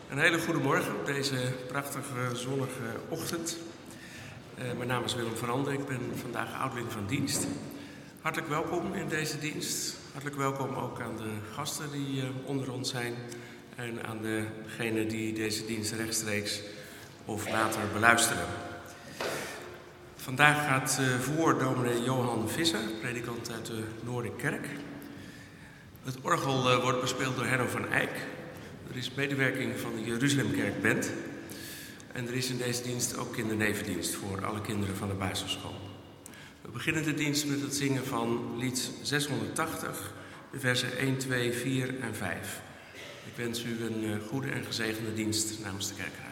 Een hele goede morgen op deze prachtige zonnige ochtend. Mijn naam is Willem Verande, ik ben vandaag ouderling van dienst. Hartelijk welkom in deze dienst. Hartelijk welkom ook aan de gasten die onder ons zijn en aan degenen die deze dienst rechtstreeks of later beluisteren. Vandaag gaat voor dominee Johan Visser, predikant uit de Noorderkerk. Het orgel wordt bespeeld door Herno van Eyck. Er is medewerking van de Jeruzalemkerk Band. En er is in deze dienst ook kindernevendienst voor alle kinderen van de basisschool. We beginnen de dienst met het zingen van lied 680, de versen 1, 2, 4 en 5. Ik wens u een goede en gezegende dienst namens de kerkraad.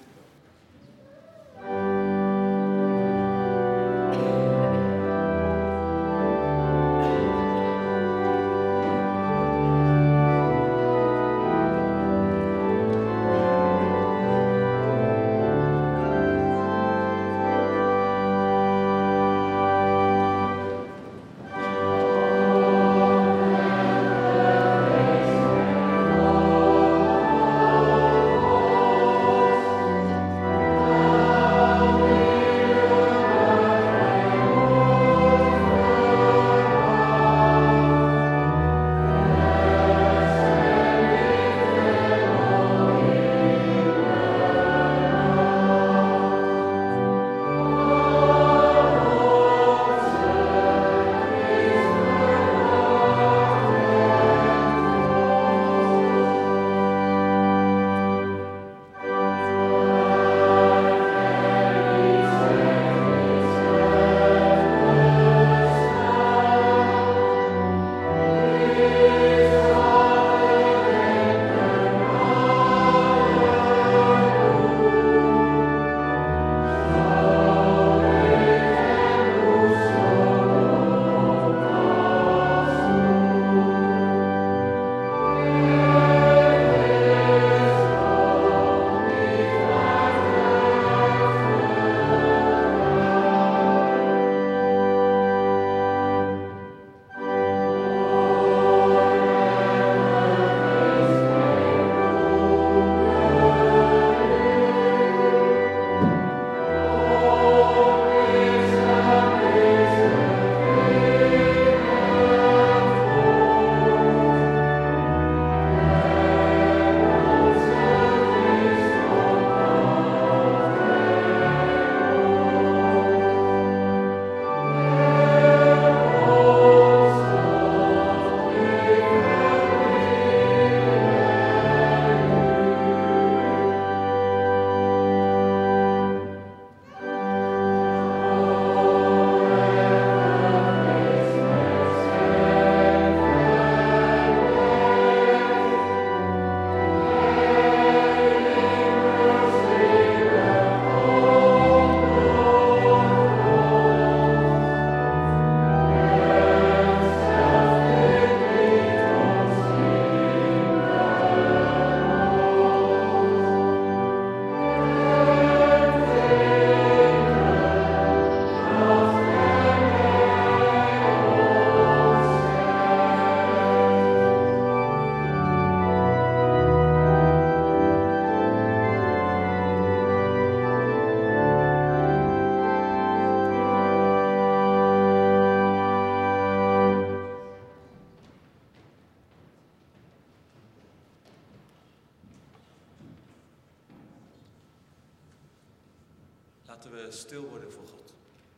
Laten we stil worden voor God.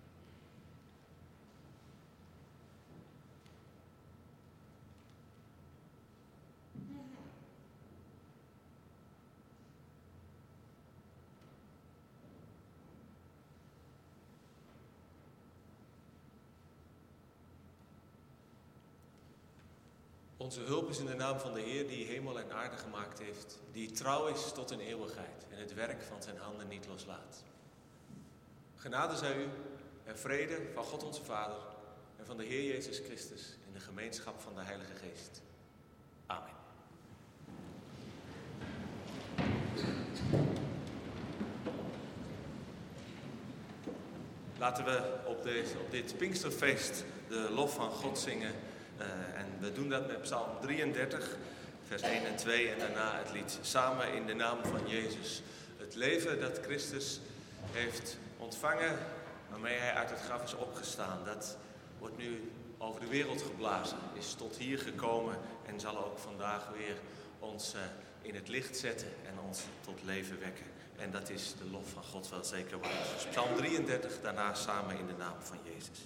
Onze hulp is in de naam van de Heer die hemel en aarde gemaakt heeft, die trouw is tot in eeuwigheid en het werk van zijn handen niet loslaat. Genade zij u en vrede van God onze Vader en van de Heer Jezus Christus in de gemeenschap van de Heilige Geest. Amen. Laten we op dit Pinksterfeest de lof van God zingen. En we doen dat met Psalm 33, vers 1 en 2 en daarna het lied Samen in de naam van Jezus. Het leven dat Christus heeft ontvangen, waarmee hij uit het graf is opgestaan, dat wordt nu over de wereld geblazen, is tot hier gekomen en zal ook vandaag weer ons in het licht zetten en ons tot leven wekken. En dat is de lof van God wel zeker waar. Dus Psalm 33, daarna Samen in de naam van Jezus.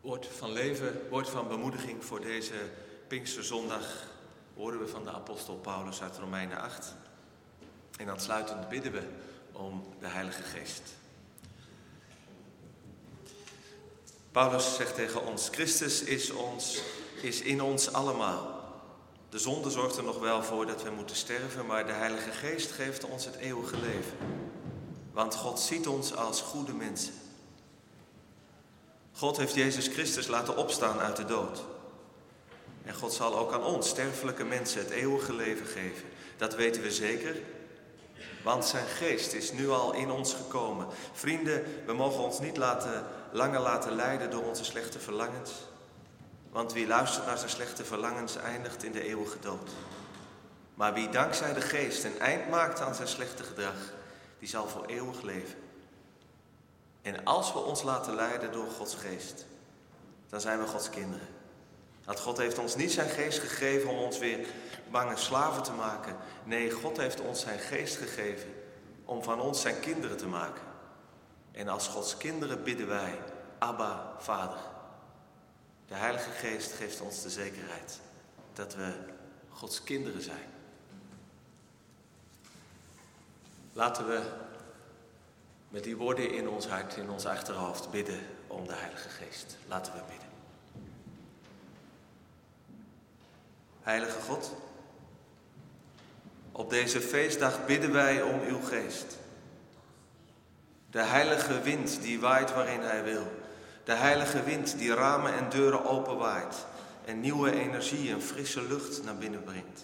Woord van leven, woord van bemoediging voor deze Pinksterzondag horen we van de apostel Paulus uit Romeinen 8. En aansluitend bidden we om de Heilige Geest. Paulus zegt tegen ons, Christus is in ons allemaal. De zonde zorgt er nog wel voor dat we moeten sterven, maar de Heilige Geest geeft ons het eeuwige leven. Want God ziet ons als goede mensen. God heeft Jezus Christus laten opstaan uit de dood. En God zal ook aan ons, sterfelijke mensen, het eeuwige leven geven. Dat weten we zeker, want zijn geest is nu al in ons gekomen. Vrienden, we mogen ons niet langer laten leiden door onze slechte verlangens. Want wie luistert naar zijn slechte verlangens eindigt in de eeuwige dood. Maar wie dankzij de geest een eind maakt aan zijn slechte gedrag, die zal voor eeuwig leven. En als we ons laten leiden door Gods geest, dan zijn we Gods kinderen. Want God heeft ons niet zijn geest gegeven om ons weer bange slaven te maken. Nee, God heeft ons zijn geest gegeven om van ons zijn kinderen te maken. En als Gods kinderen bidden wij, Abba, Vader. De Heilige Geest geeft ons de zekerheid dat we Gods kinderen zijn. Laten we met die woorden in ons hart, in ons achterhoofd bidden om de Heilige Geest. Laten we bidden. Heilige God, op deze feestdag bidden wij om uw geest. De heilige wind die waait waarin hij wil. De heilige wind die ramen en deuren openwaait en nieuwe energie en frisse lucht naar binnen brengt.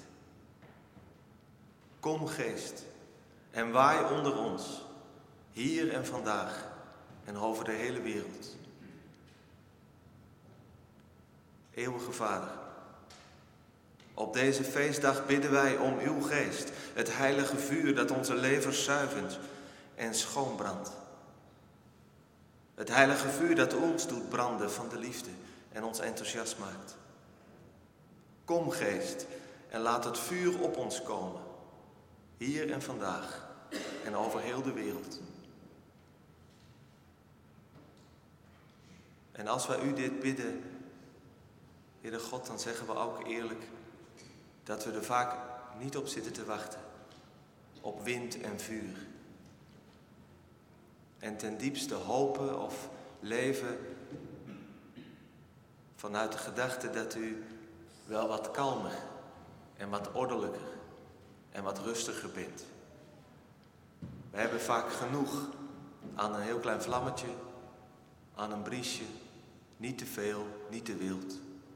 Kom geest en waai onder ons, hier en vandaag en over de hele wereld. Eeuwige Vader, op deze feestdag bidden wij om uw geest, het heilige vuur dat onze levens zuivert en schoonbrandt. Het heilige vuur dat ons doet branden van de liefde en ons enthousiast maakt. Kom geest en laat het vuur op ons komen, hier en vandaag en over heel de wereld. En als wij u dit bidden, Heere God, dan zeggen we ook eerlijk dat we er vaak niet op zitten te wachten, op wind en vuur. En ten diepste hopen of leven vanuit de gedachte dat u wel wat kalmer en wat ordelijker en wat rustiger bent. We hebben vaak genoeg aan een heel klein vlammetje, aan een briesje, niet te veel, niet te wild.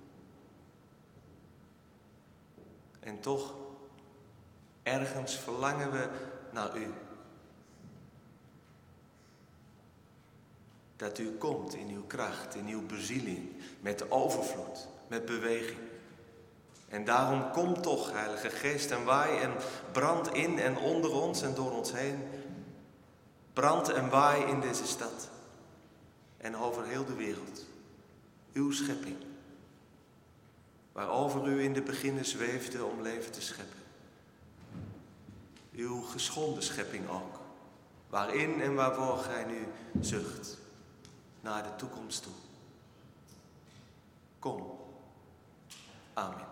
En toch, ergens verlangen we naar u. Dat u komt in uw kracht, in uw bezieling, met overvloed, met beweging. En daarom kom toch, Heilige Geest, en waai en brand in en onder ons en door ons heen. Brand en waai in deze stad en over heel de wereld. Uw schepping, waarover u in de beginnen zweefde om leven te scheppen. Uw geschonden schepping ook, waarin en waarvoor gij nu zucht naar de toekomst toe. Kom. Amen.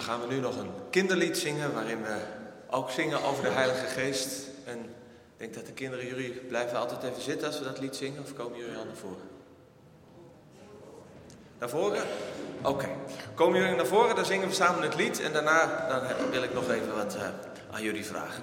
gaan we nu nog een kinderlied zingen, waarin we ook zingen over de Heilige Geest. En ik denk dat de kinderen, jullie blijven altijd even zitten als we dat lied zingen, of komen jullie al naar voren? Naar voren? Oké. Komen jullie naar voren, dan zingen we samen het lied en daarna dan wil ik nog even wat aan jullie vragen.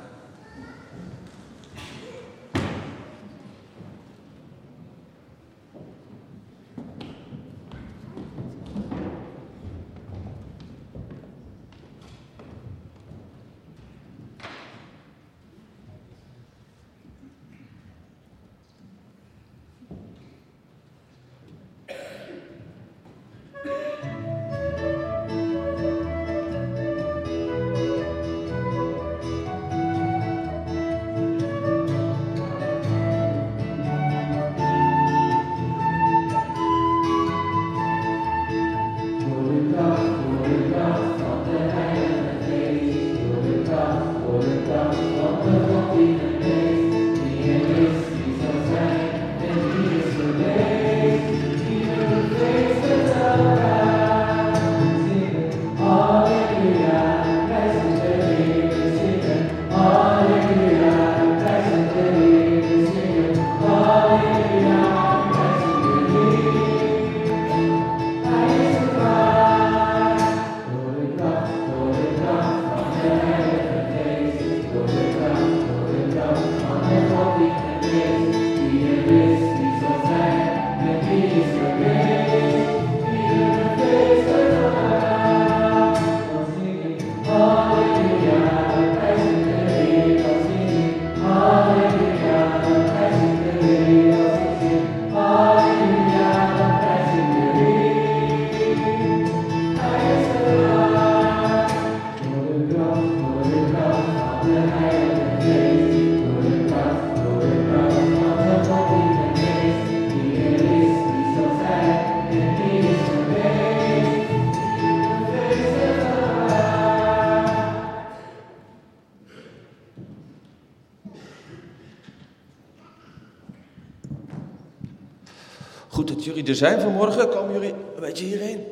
Goed dat jullie er zijn vanmorgen. Komen jullie een beetje hierheen?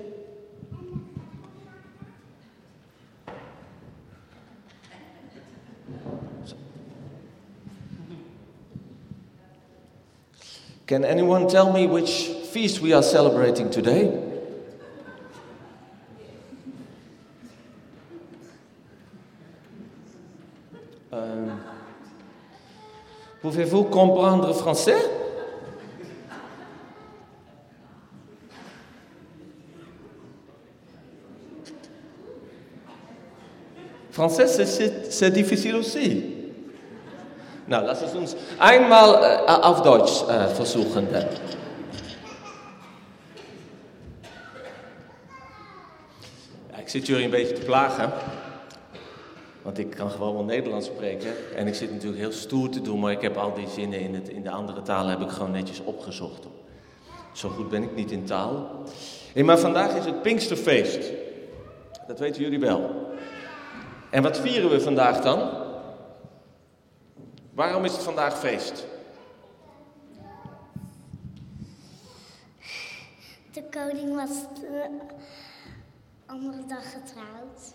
Can anyone tell me which feast we are celebrating today? Pouvez-vous comprendre français? Français, c'est difficile aussi. Nou, lass es uns einmal auf Deutsch versuchen. Ja, ik zit jullie een beetje te plagen. Want ik kan gewoon wel Nederlands spreken. En ik zit natuurlijk heel stoer te doen, maar ik heb al die zinnen in de andere talen heb ik gewoon netjes opgezocht. Zo goed ben ik niet in taal. Maar vandaag is het Pinksterfeest. Dat weten jullie wel. En wat vieren we vandaag dan? Waarom is het vandaag feest? De koning was de andere dag getrouwd.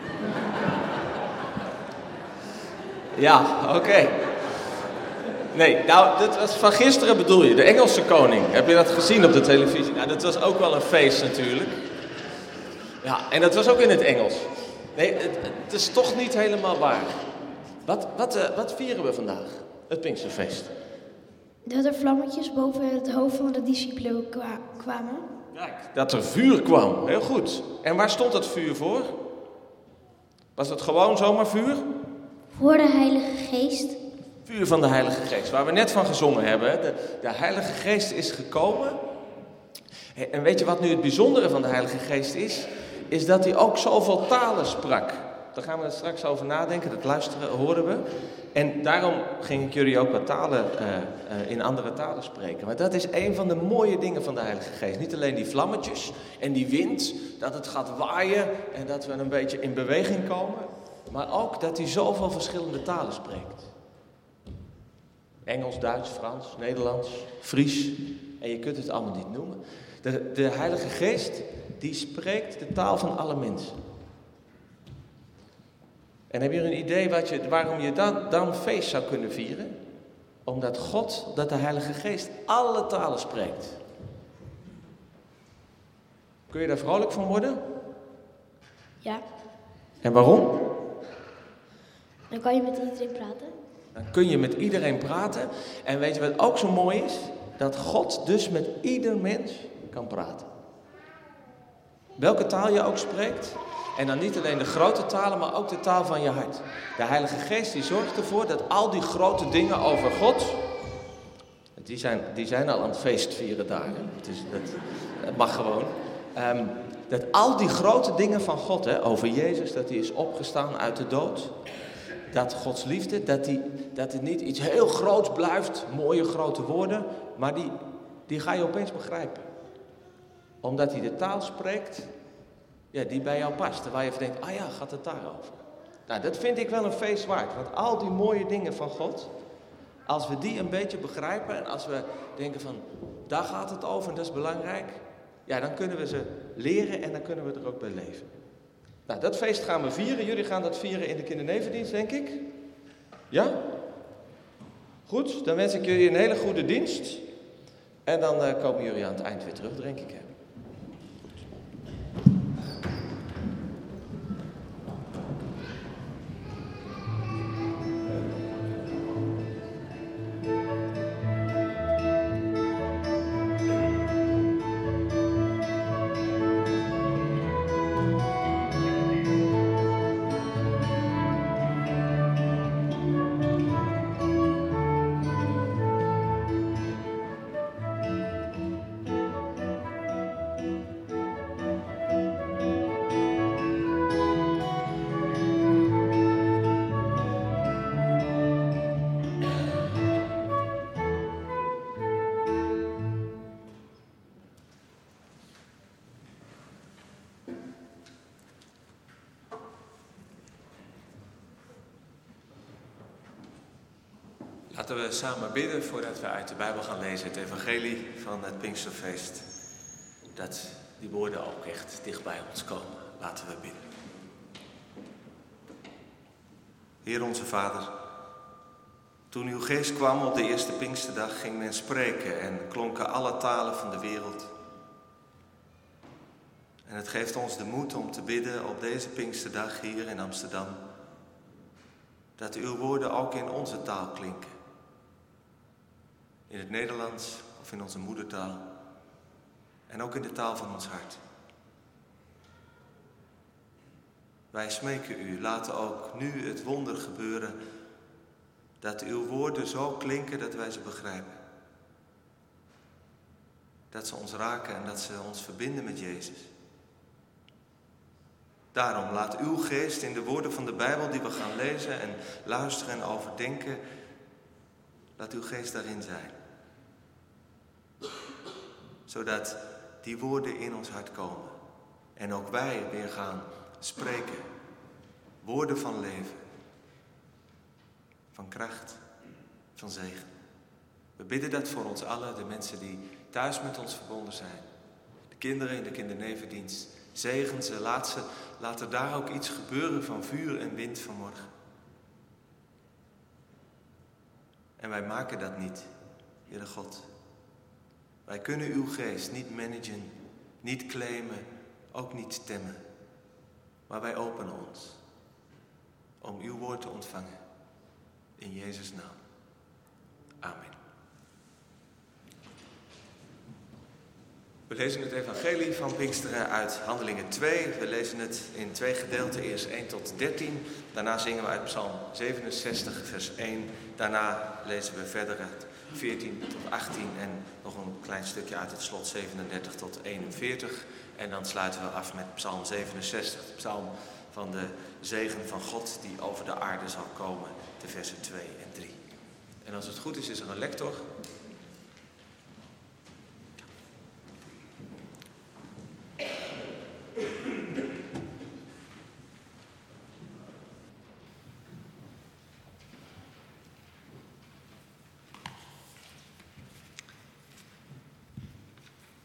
Ja, oké. Nee, nou, dat was van gisteren bedoel je, de Engelse koning. Heb je dat gezien op de televisie? Nou, dat was ook wel een feest natuurlijk. Ja, en dat was ook in het Engels. Nee, het is toch niet helemaal waar. Wat vieren we vandaag? Het Pinksterfeest. Dat er vlammetjes boven het hoofd van de discipelen kwamen. Kijk, dat er vuur kwam. Heel goed. En waar stond dat vuur voor? Was het gewoon zomaar vuur? Voor de Heilige Geest. Vuur van de Heilige Geest, waar we net van gezongen hebben. De Heilige Geest is gekomen. En weet je wat nu het bijzondere van de Heilige Geest is? Is dat hij ook zoveel talen sprak. Daar gaan we straks over nadenken, dat luisteren horen we. En daarom ging ik jullie ook wat talen in andere talen spreken. Maar dat is een van de mooie dingen van de Heilige Geest. Niet alleen die vlammetjes en die wind, dat het gaat waaien en dat we een beetje in beweging komen. Maar ook dat hij zoveel verschillende talen spreekt. Engels, Duits, Frans, Nederlands, Fries. En je kunt het allemaal niet noemen. De Heilige Geest, die spreekt de taal van alle mensen. En heb je een idee waarom je dan feest zou kunnen vieren? Omdat dat de Heilige Geest alle talen spreekt. Kun je daar vrolijk van worden? Ja. En waarom? Dan kan je met iedereen praten. Dan kun je met iedereen praten. En weet je wat ook zo mooi is? Dat God dus met ieder mens kan praten. Welke taal je ook spreekt. En dan niet alleen de grote talen, maar ook de taal van je hart. De Heilige Geest die zorgt ervoor dat al die grote dingen over God... Die zijn al aan het feest vieren daar. Hè? Dus dat mag gewoon. Dat al die grote dingen van God, over Jezus, dat hij is opgestaan uit de dood. Dat Gods liefde, dat het niet iets heel groots blijft, mooie grote woorden. Maar die ga je opeens begrijpen. Omdat hij de taal spreekt, die bij jou past. Waar je even denkt, gaat het daarover? Nou, dat vind ik wel een feest waard. Want al die mooie dingen van God, als we die een beetje begrijpen en als we denken van, daar gaat het over en dat is belangrijk. Ja, dan kunnen we ze leren en dan kunnen we er ook bij leven. Nou, dat feest gaan we vieren. Jullie gaan dat vieren in de kindernevendienst, denk ik. Ja? Goed, dan wens ik jullie een hele goede dienst. En dan komen jullie aan het eind weer terug, denk ik. Laten we samen bidden voordat we uit de Bijbel gaan lezen, het evangelie van het Pinksterfeest. Dat die woorden ook echt dicht bij ons komen. Laten we bidden. Heer onze Vader, toen uw geest kwam op de eerste Pinksterdag, ging men spreken en klonken alle talen van de wereld. En het geeft ons de moed om te bidden op deze Pinksterdag hier in Amsterdam, dat uw woorden ook in onze taal klinken. In het Nederlands of in onze moedertaal. En ook in de taal van ons hart. Wij smeken u, laat ook nu het wonder gebeuren dat uw woorden zo klinken dat wij ze begrijpen. Dat ze ons raken en dat ze ons verbinden met Jezus. Daarom laat uw geest in de woorden van de Bijbel die we gaan lezen en luisteren en overdenken, laat uw geest daarin zijn. Zodat die woorden in ons hart komen. En ook wij weer gaan spreken. Woorden van leven. Van kracht. Van zegen. We bidden dat voor ons allen, de mensen die thuis met ons verbonden zijn. De kinderen in de kindernevendienst. Zegen ze, laat er daar ook iets gebeuren van vuur en wind vanmorgen. En wij maken dat niet, Heere God. Wij kunnen uw geest niet managen, niet claimen, ook niet temmen. Maar wij openen ons om uw woord te ontvangen. In Jezus' naam. Amen. We lezen het evangelie van Pinksteren uit Handelingen 2. We lezen het in 2 gedeelten, eerst 1 tot 13. Daarna zingen we uit Psalm 67, vers 1. Daarna lezen we verder uit 14 tot 18 en nog een klein stukje uit het slot 37 tot 41. En dan sluiten we af met Psalm 67, de psalm van de zegen van God die over de aarde zal komen, de versen 2 en 3. En als het goed is er een lector.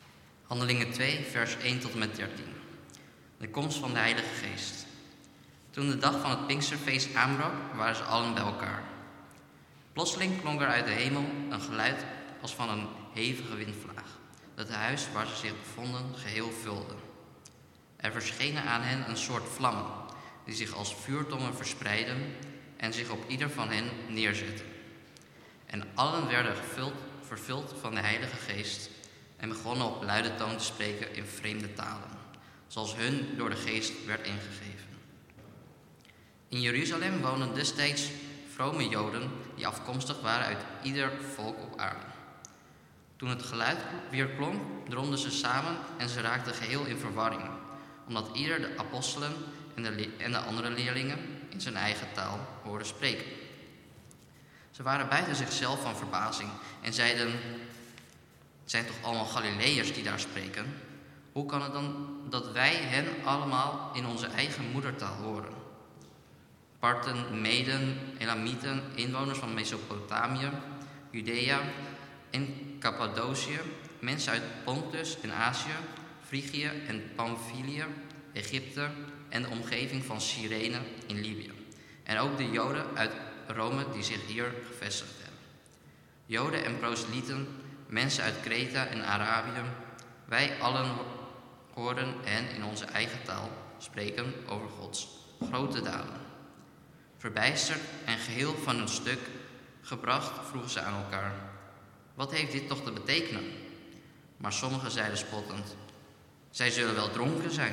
Handelingen 2, vers 1 tot en met 13. De komst van de Heilige Geest. Toen de dag van het Pinksterfeest aanbrak, waren ze allen bij elkaar. Plotseling klonk er uit de hemel een geluid als van een hevige windvlaag, dat het huis waar ze zich bevonden geheel vulde. Er verschenen aan hen een soort vlammen, die zich als vuurtongen verspreidden en zich op ieder van hen neerzetten. En allen werden vervuld van de Heilige Geest en begonnen op luide toon te spreken in vreemde talen, zoals hun door de Geest werd ingegeven. In Jeruzalem woonden destijds vrome Joden die afkomstig waren uit ieder volk op aarde. Toen het geluid weer klonk, droomden ze samen en ze raakten geheel in verwarring, omdat ieder de apostelen en de andere leerlingen in zijn eigen taal hoorde spreken. Ze waren buiten zichzelf van verbazing en zeiden: "Het zijn toch allemaal Galileërs die daar spreken? Hoe kan het dan dat wij hen allemaal in onze eigen moedertaal horen?" Parten, Meden, Elamieten, inwoners van Mesopotamië, Judea en Cappadocië, mensen uit Pontus en Azië, Frigië en Pamphylië, Egypte en de omgeving van Cyrene in Libië. En ook de Joden uit Rome die zich hier gevestigd hebben. Joden en proselieten, mensen uit Kreta en Arabië, wij allen hoorden hen in onze eigen taal spreken over Gods grote daden. Verbijsterd en geheel van hun stuk gebracht vroegen ze aan elkaar: "Wat heeft dit toch te betekenen?" Maar sommigen zeiden spottend: "Zij zullen wel dronken zijn."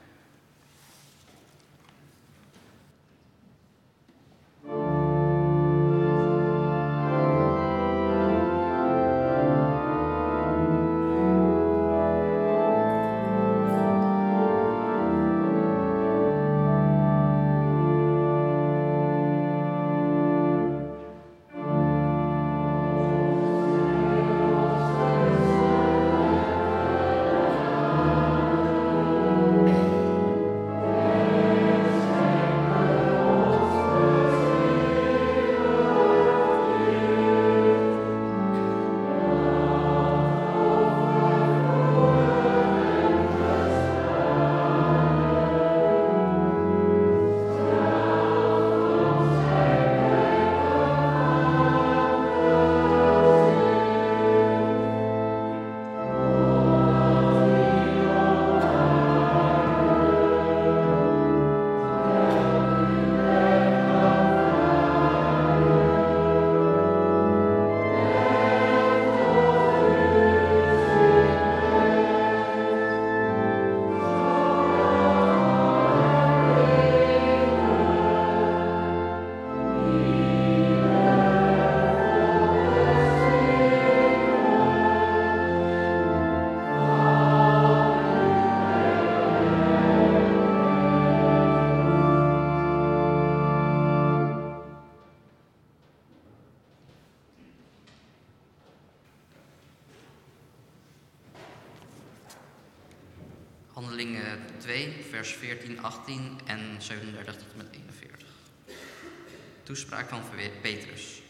Handelingen 2, vers 14, 18 en 37 tot en met 41. Toespraak van Petrus.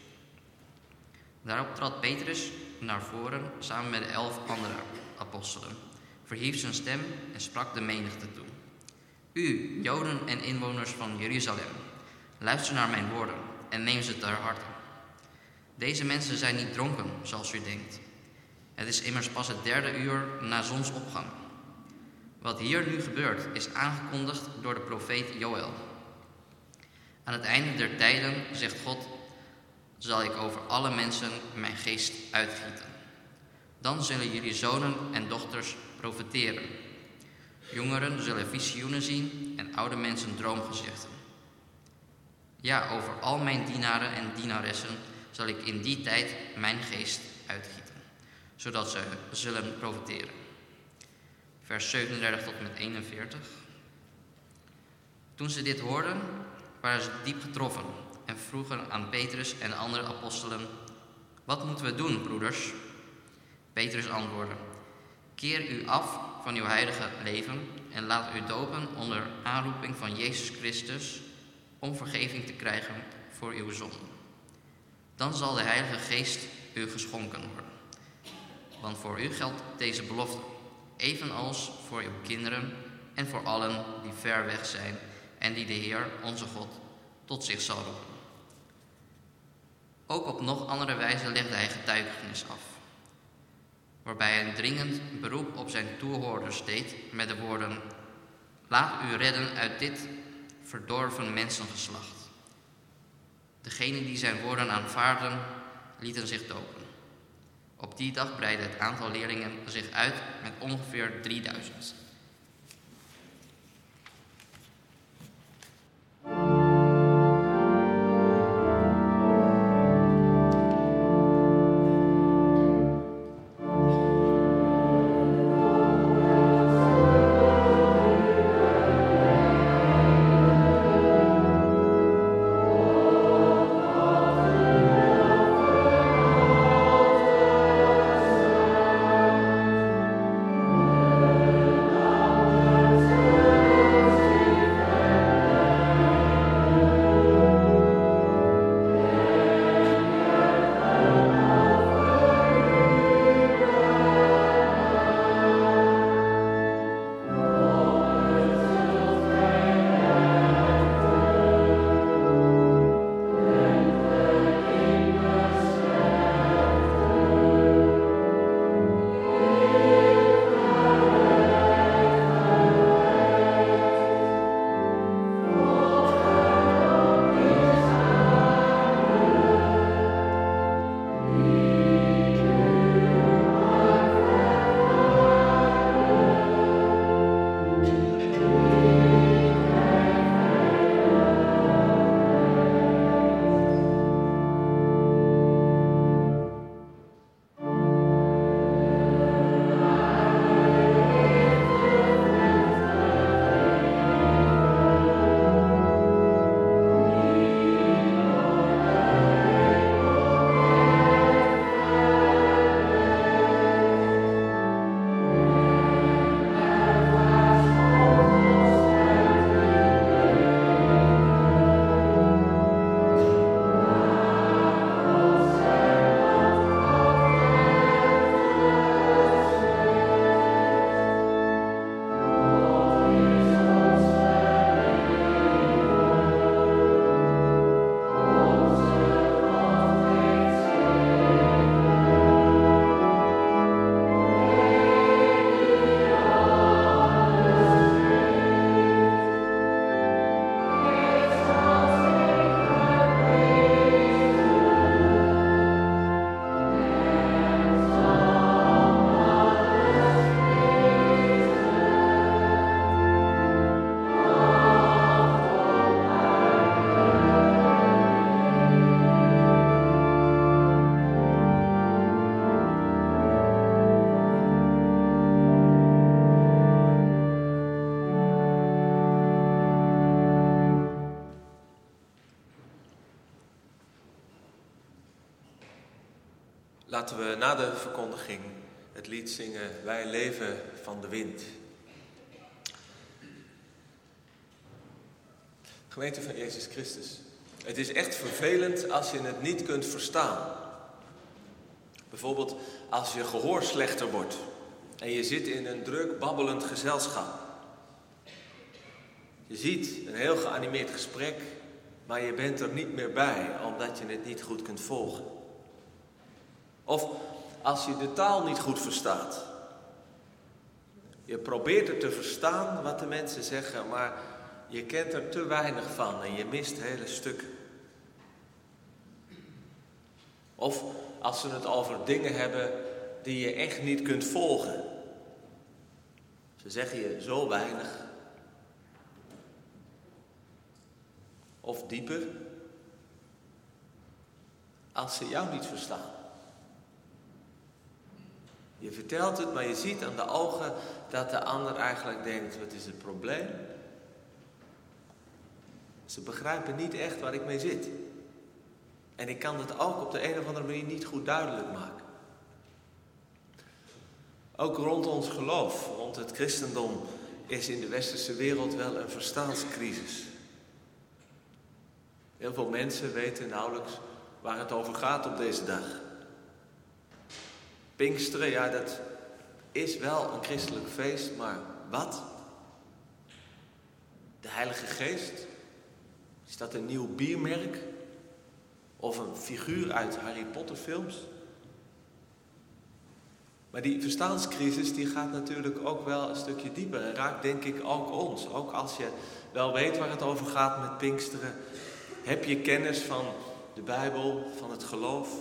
Daarop trad Petrus naar voren samen met de 11 andere apostelen, verhief zijn stem en sprak de menigte toe: "U, Joden en inwoners van Jeruzalem, luister naar mijn woorden en neem ze ter harte. Deze mensen zijn niet dronken, zoals u denkt. Het is immers pas het 3e uur na zonsopgang. Wat hier nu gebeurt is aangekondigd door de profeet Joël. Aan het einde der tijden, zegt God, zal ik over alle mensen mijn geest uitgieten. Dan zullen jullie zonen en dochters profeteren. Jongeren zullen visioenen zien en oude mensen droomgezichten. Ja, over al mijn dienaren en dienaressen zal ik in die tijd mijn geest uitgieten, zodat ze zullen profeteren." Vers 37 tot en met 41. Toen ze dit hoorden, waren ze diep getroffen en vroegen aan Petrus en de andere apostelen: "Wat moeten we doen, broeders?" Petrus antwoordde: "Keer u af van uw heilige leven en laat u dopen onder aanroeping van Jezus Christus om vergeving te krijgen voor uw zonden. Dan zal de Heilige Geest u geschonken worden. Want voor u geldt deze belofte, evenals voor uw kinderen en voor allen die ver weg zijn en die de Heer, onze God, tot zich zal roepen. Ook op nog andere wijze legde hij getuigenis af, waarbij hij een dringend beroep op zijn toehoorders deed met de woorden: laat u redden uit dit verdorven mensengeslacht. Degenen die zijn woorden aanvaarden, lieten zich dopen. Op die dag breidde het aantal leerlingen zich uit met ongeveer 3000. Laten we na de verkondiging het lied zingen: Wij leven van de wind. Gemeente van Jezus Christus, het is echt vervelend als je het niet kunt verstaan. Bijvoorbeeld als je gehoor slechter wordt en je zit in een druk babbelend gezelschap. Je ziet een heel geanimeerd gesprek, maar je bent er niet meer bij omdat je het niet goed kunt volgen. Of als je de taal niet goed verstaat. Je probeert er te verstaan wat de mensen zeggen, maar je kent er te weinig van en je mist hele stukken. Of als ze het over dingen hebben die je echt niet kunt volgen. Ze zeggen je zo weinig. Of dieper, als ze jou niet verstaan. Je vertelt het, maar je ziet aan de ogen dat de ander eigenlijk denkt: wat is het probleem? Ze begrijpen niet echt waar ik mee zit. En ik kan het ook op de een of andere manier niet goed duidelijk maken. Ook rond ons geloof, rond het christendom, is in de westerse wereld wel een verstaanscrisis. Heel veel mensen weten nauwelijks waar het over gaat op deze dag. Pinksteren, ja, dat is wel een christelijk feest, maar wat? De Heilige Geest? Is dat een nieuw biermerk? Of een figuur uit Harry Potter films? Maar die verstaanscrisis die gaat natuurlijk ook wel een stukje dieper en raakt denk ik ook ons. Ook als je wel weet waar het over gaat met Pinksteren. Heb je kennis van de Bijbel, van het geloof?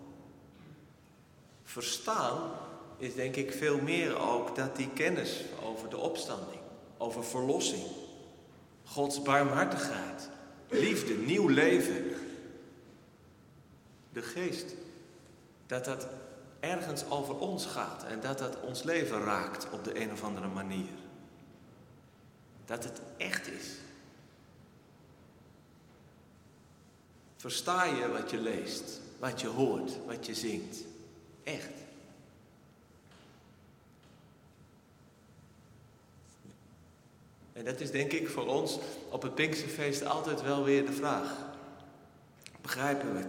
Verstaan is denk ik veel meer ook dat die kennis over de opstanding, over verlossing, Gods barmhartigheid, liefde, nieuw leven, de Geest, dat dat ergens over ons gaat en dat dat ons leven raakt op de een of andere manier. Dat het echt is. Versta je wat je leest, wat je hoort, wat je zingt? Echt. En dat is denk ik voor ons op het Pinksterfeest altijd wel weer de vraag. Begrijpen we het?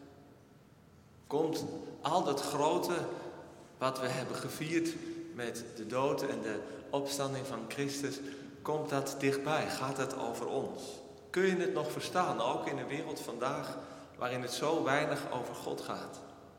Komt al dat grote wat we hebben gevierd met de dood en de opstanding van Christus, komt dat dichtbij? Gaat het over ons? Kun je het nog verstaan, ook in een wereld vandaag waarin het zo weinig over God gaat?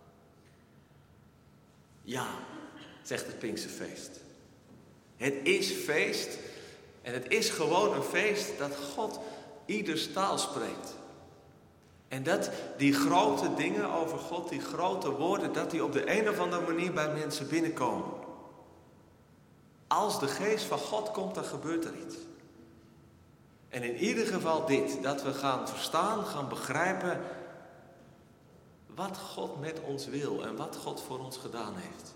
Ja, zegt het Pinksterfeest. Het is feest en het is gewoon een feest dat God ieders taal spreekt. En dat die grote dingen over God, die grote woorden, dat die op de een of andere manier bij mensen binnenkomen. Als de geest van God komt, dan gebeurt er iets. En in ieder geval dit, dat we gaan verstaan, gaan begrijpen wat God met ons wil en wat God voor ons gedaan heeft.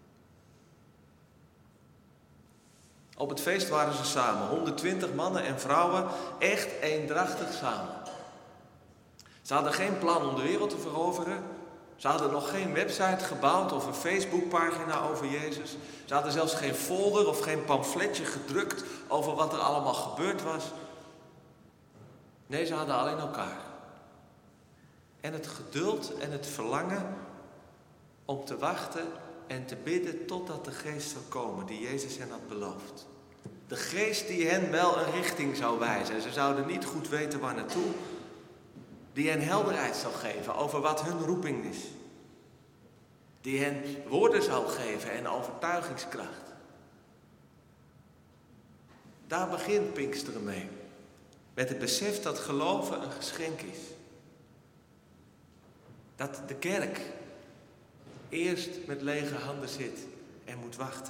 Op het feest waren ze samen, 120 mannen en vrouwen, echt eendrachtig samen. Ze hadden geen plan om de wereld te veroveren. Ze hadden nog geen website gebouwd of een Facebookpagina over Jezus. Ze hadden zelfs geen folder of geen pamfletje gedrukt over wat er allemaal gebeurd was. Nee, ze hadden alleen elkaar. En het geduld en het verlangen om te wachten en te bidden totdat de geest zou komen die Jezus hen had beloofd. De geest die hen wel een richting zou wijzen. Ze zouden niet goed weten waar naartoe. Die hen helderheid zou geven over wat hun roeping is. Die hen woorden zou geven en overtuigingskracht. Daar begint Pinksteren mee. Met het besef dat geloven een geschenk is. Dat de kerk eerst met lege handen zit en moet wachten.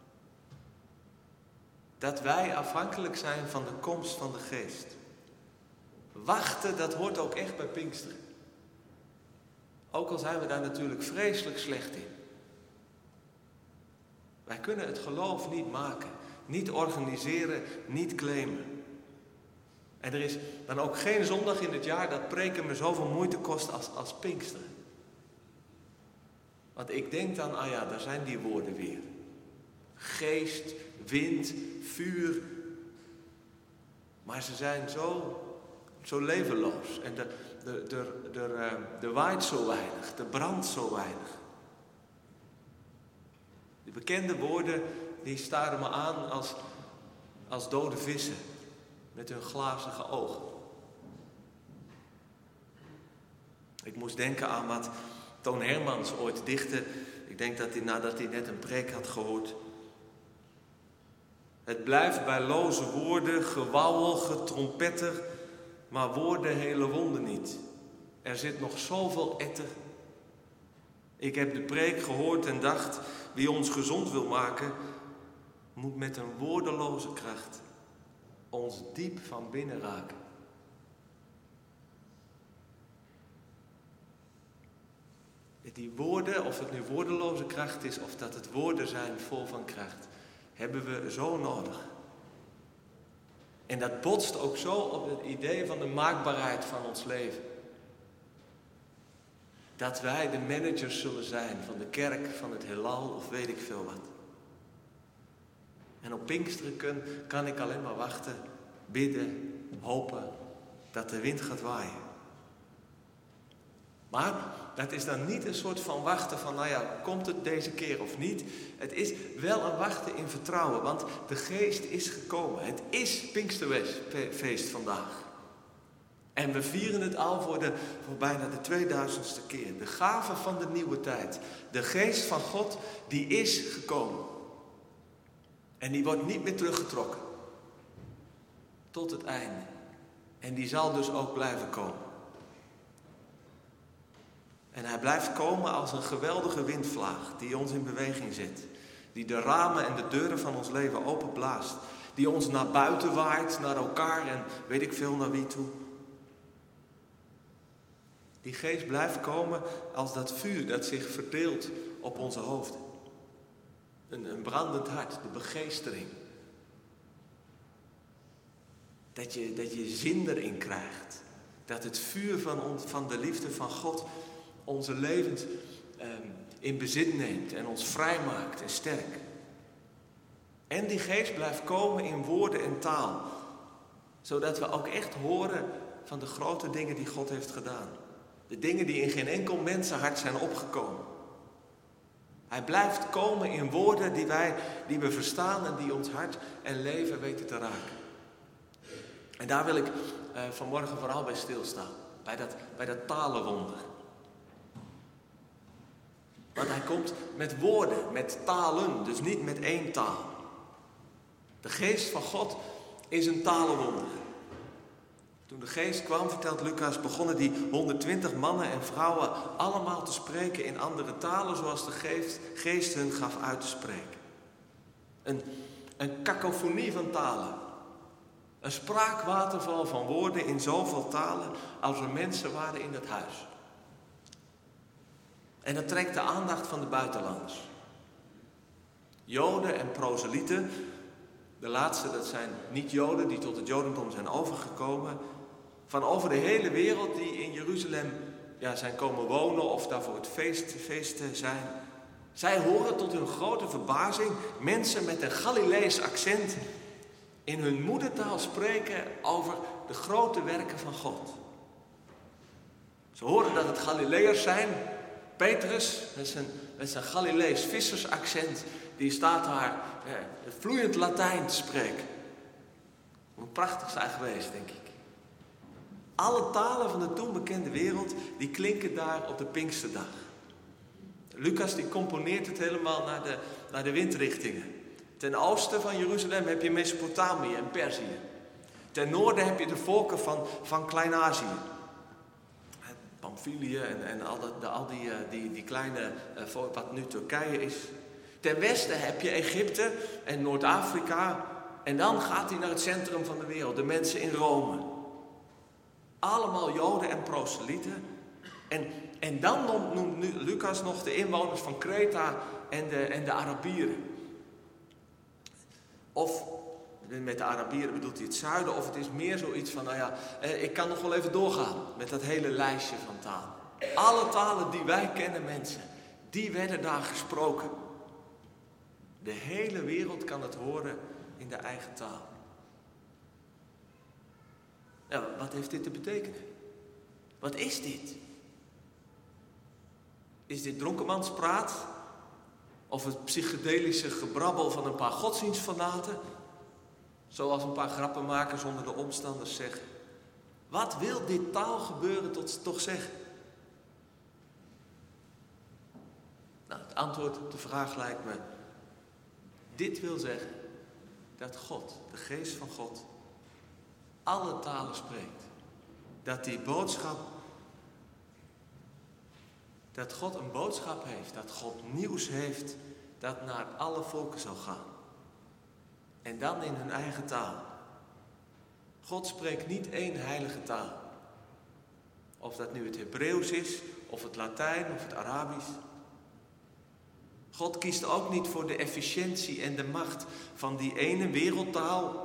Dat wij afhankelijk zijn van de komst van de geest. Wachten, dat hoort ook echt bij Pinksteren. Ook al zijn we daar natuurlijk vreselijk slecht in. Wij kunnen het geloof niet maken, niet organiseren, niet claimen. En er is dan ook geen zondag in het jaar dat preken me zoveel moeite kost als Pinksteren. Want ik denk dan, daar zijn die woorden weer. Geest, wind, vuur. Maar ze zijn zo levenloos. En er waait zo weinig, er brandt zo weinig. De bekende woorden, die staren me aan als dode vissen. Met hun glazige ogen. Ik moest denken aan wat Toon Hermans ooit dichtte. Ik denk dat hij nadat hij net een preek had gehoord. Het blijft bij loze woorden, gewauwel, getrompetter, maar woorden hele wonden niet. Er zit nog zoveel etter. Ik heb de preek gehoord en dacht, wie ons gezond wil maken, moet met een woordeloze kracht ons diep van binnen raken. Die woorden, of het nu woordeloze kracht is of dat het woorden zijn vol van kracht, hebben we zo nodig. En dat botst ook zo op het idee van de maakbaarheid van ons leven. Dat wij de managers zullen zijn van de kerk, van het heelal of weet ik veel wat. En op Pinksteren kan ik alleen maar wachten, bidden, hopen dat de wind gaat waaien. Maar dat is dan niet een soort van wachten van, komt het deze keer of niet? Het is wel een wachten in vertrouwen, want de Geest is gekomen. Het is Pinksterfeest vandaag. En we vieren het al voor bijna de 2000ste keer. De gave van de nieuwe tijd. De Geest van God, die is gekomen. En die wordt niet meer teruggetrokken. Tot het einde. En die zal dus ook blijven komen. En hij blijft komen als een geweldige windvlaag die ons in beweging zet. Die de ramen en de deuren van ons leven openblaast. Die ons naar buiten waait, naar elkaar en weet ik veel naar wie toe. Die Geest blijft komen als dat vuur dat zich verdeelt op onze hoofden. Een brandend hart, de begeestering. Dat je zin erin krijgt. Dat het vuur van de liefde van God onze levens in bezit neemt en ons vrijmaakt en sterk. En die Geest blijft komen in woorden en taal. Zodat we ook echt horen van de grote dingen die God heeft gedaan. De dingen die in geen enkel mensenhart zijn opgekomen. Hij blijft komen in woorden die we verstaan en die ons hart en leven weten te raken. En daar wil ik vanmorgen vooral bij stilstaan. Bij dat talenwonder. Want hij komt met woorden, met talen, dus niet met één taal. De Geest van God is een talenwonder. Toen de Geest kwam, vertelt Lucas, begonnen die 120 mannen en vrouwen allemaal te spreken in andere talen zoals de Geest hun gaf uit te spreken. Een kakofonie van talen. Een spraakwaterval van woorden in zoveel talen als er mensen waren in dat huis. En dat trekt de aandacht van de buitenlanders. Joden en proselieten, de laatste dat zijn niet-Joden die tot het Jodendom zijn overgekomen, van over de hele wereld die in Jeruzalem zijn komen wonen of daar voor het feest zijn. Zij horen tot hun grote verbazing mensen met een Galilees accent in hun moedertaal spreken over de grote werken van God. Ze horen dat het Galileërs zijn. Petrus met zijn Galilees vissersaccent, die staat daar vloeiend Latijn te spreken. Hoe prachtig zijn geweest, denk ik. Alle talen van de toen bekende wereld, die klinken daar op de Pinksterdag. Lucas die componeert het helemaal naar de windrichtingen. Ten oosten van Jeruzalem heb je Mesopotamië en Perzië. Ten noorden heb je de volken van Klein-Azië. Pamphylië en al die kleine, wat nu Turkije is. Ten westen heb je Egypte en Noord-Afrika. En dan gaat hij naar het centrum van de wereld, de mensen in Rome. Allemaal Joden en proselieten. En dan noemt Lucas nog de inwoners van Kreta en de Arabieren. Of, met de Arabieren bedoelt hij het zuiden, of het is meer zoiets van, ik kan nog wel even doorgaan met dat hele lijstje van talen. Alle talen die wij kennen, mensen, die werden daar gesproken. De hele wereld kan het horen in de eigen taal. Nou, wat heeft dit te betekenen? Wat is dit? Is dit dronkenmanspraat? Of het psychedelische gebrabbel van een paar godsdienstfanaten? Zoals een paar grappenmakers onder de omstanders zeggen. Wat wil dit taalgebeuren toch zeggen? Nou, het antwoord op de vraag lijkt me. Dit wil zeggen dat God, de Geest van God, alle talen spreekt. Dat die boodschap, dat God een boodschap heeft, dat God nieuws heeft, dat naar alle volken zal gaan. En dan in hun eigen taal. God spreekt niet één heilige taal. Of dat nu het Hebreeuws is, of het Latijn, of het Arabisch. God kiest ook niet voor de efficiëntie en de macht van die ene wereldtaal.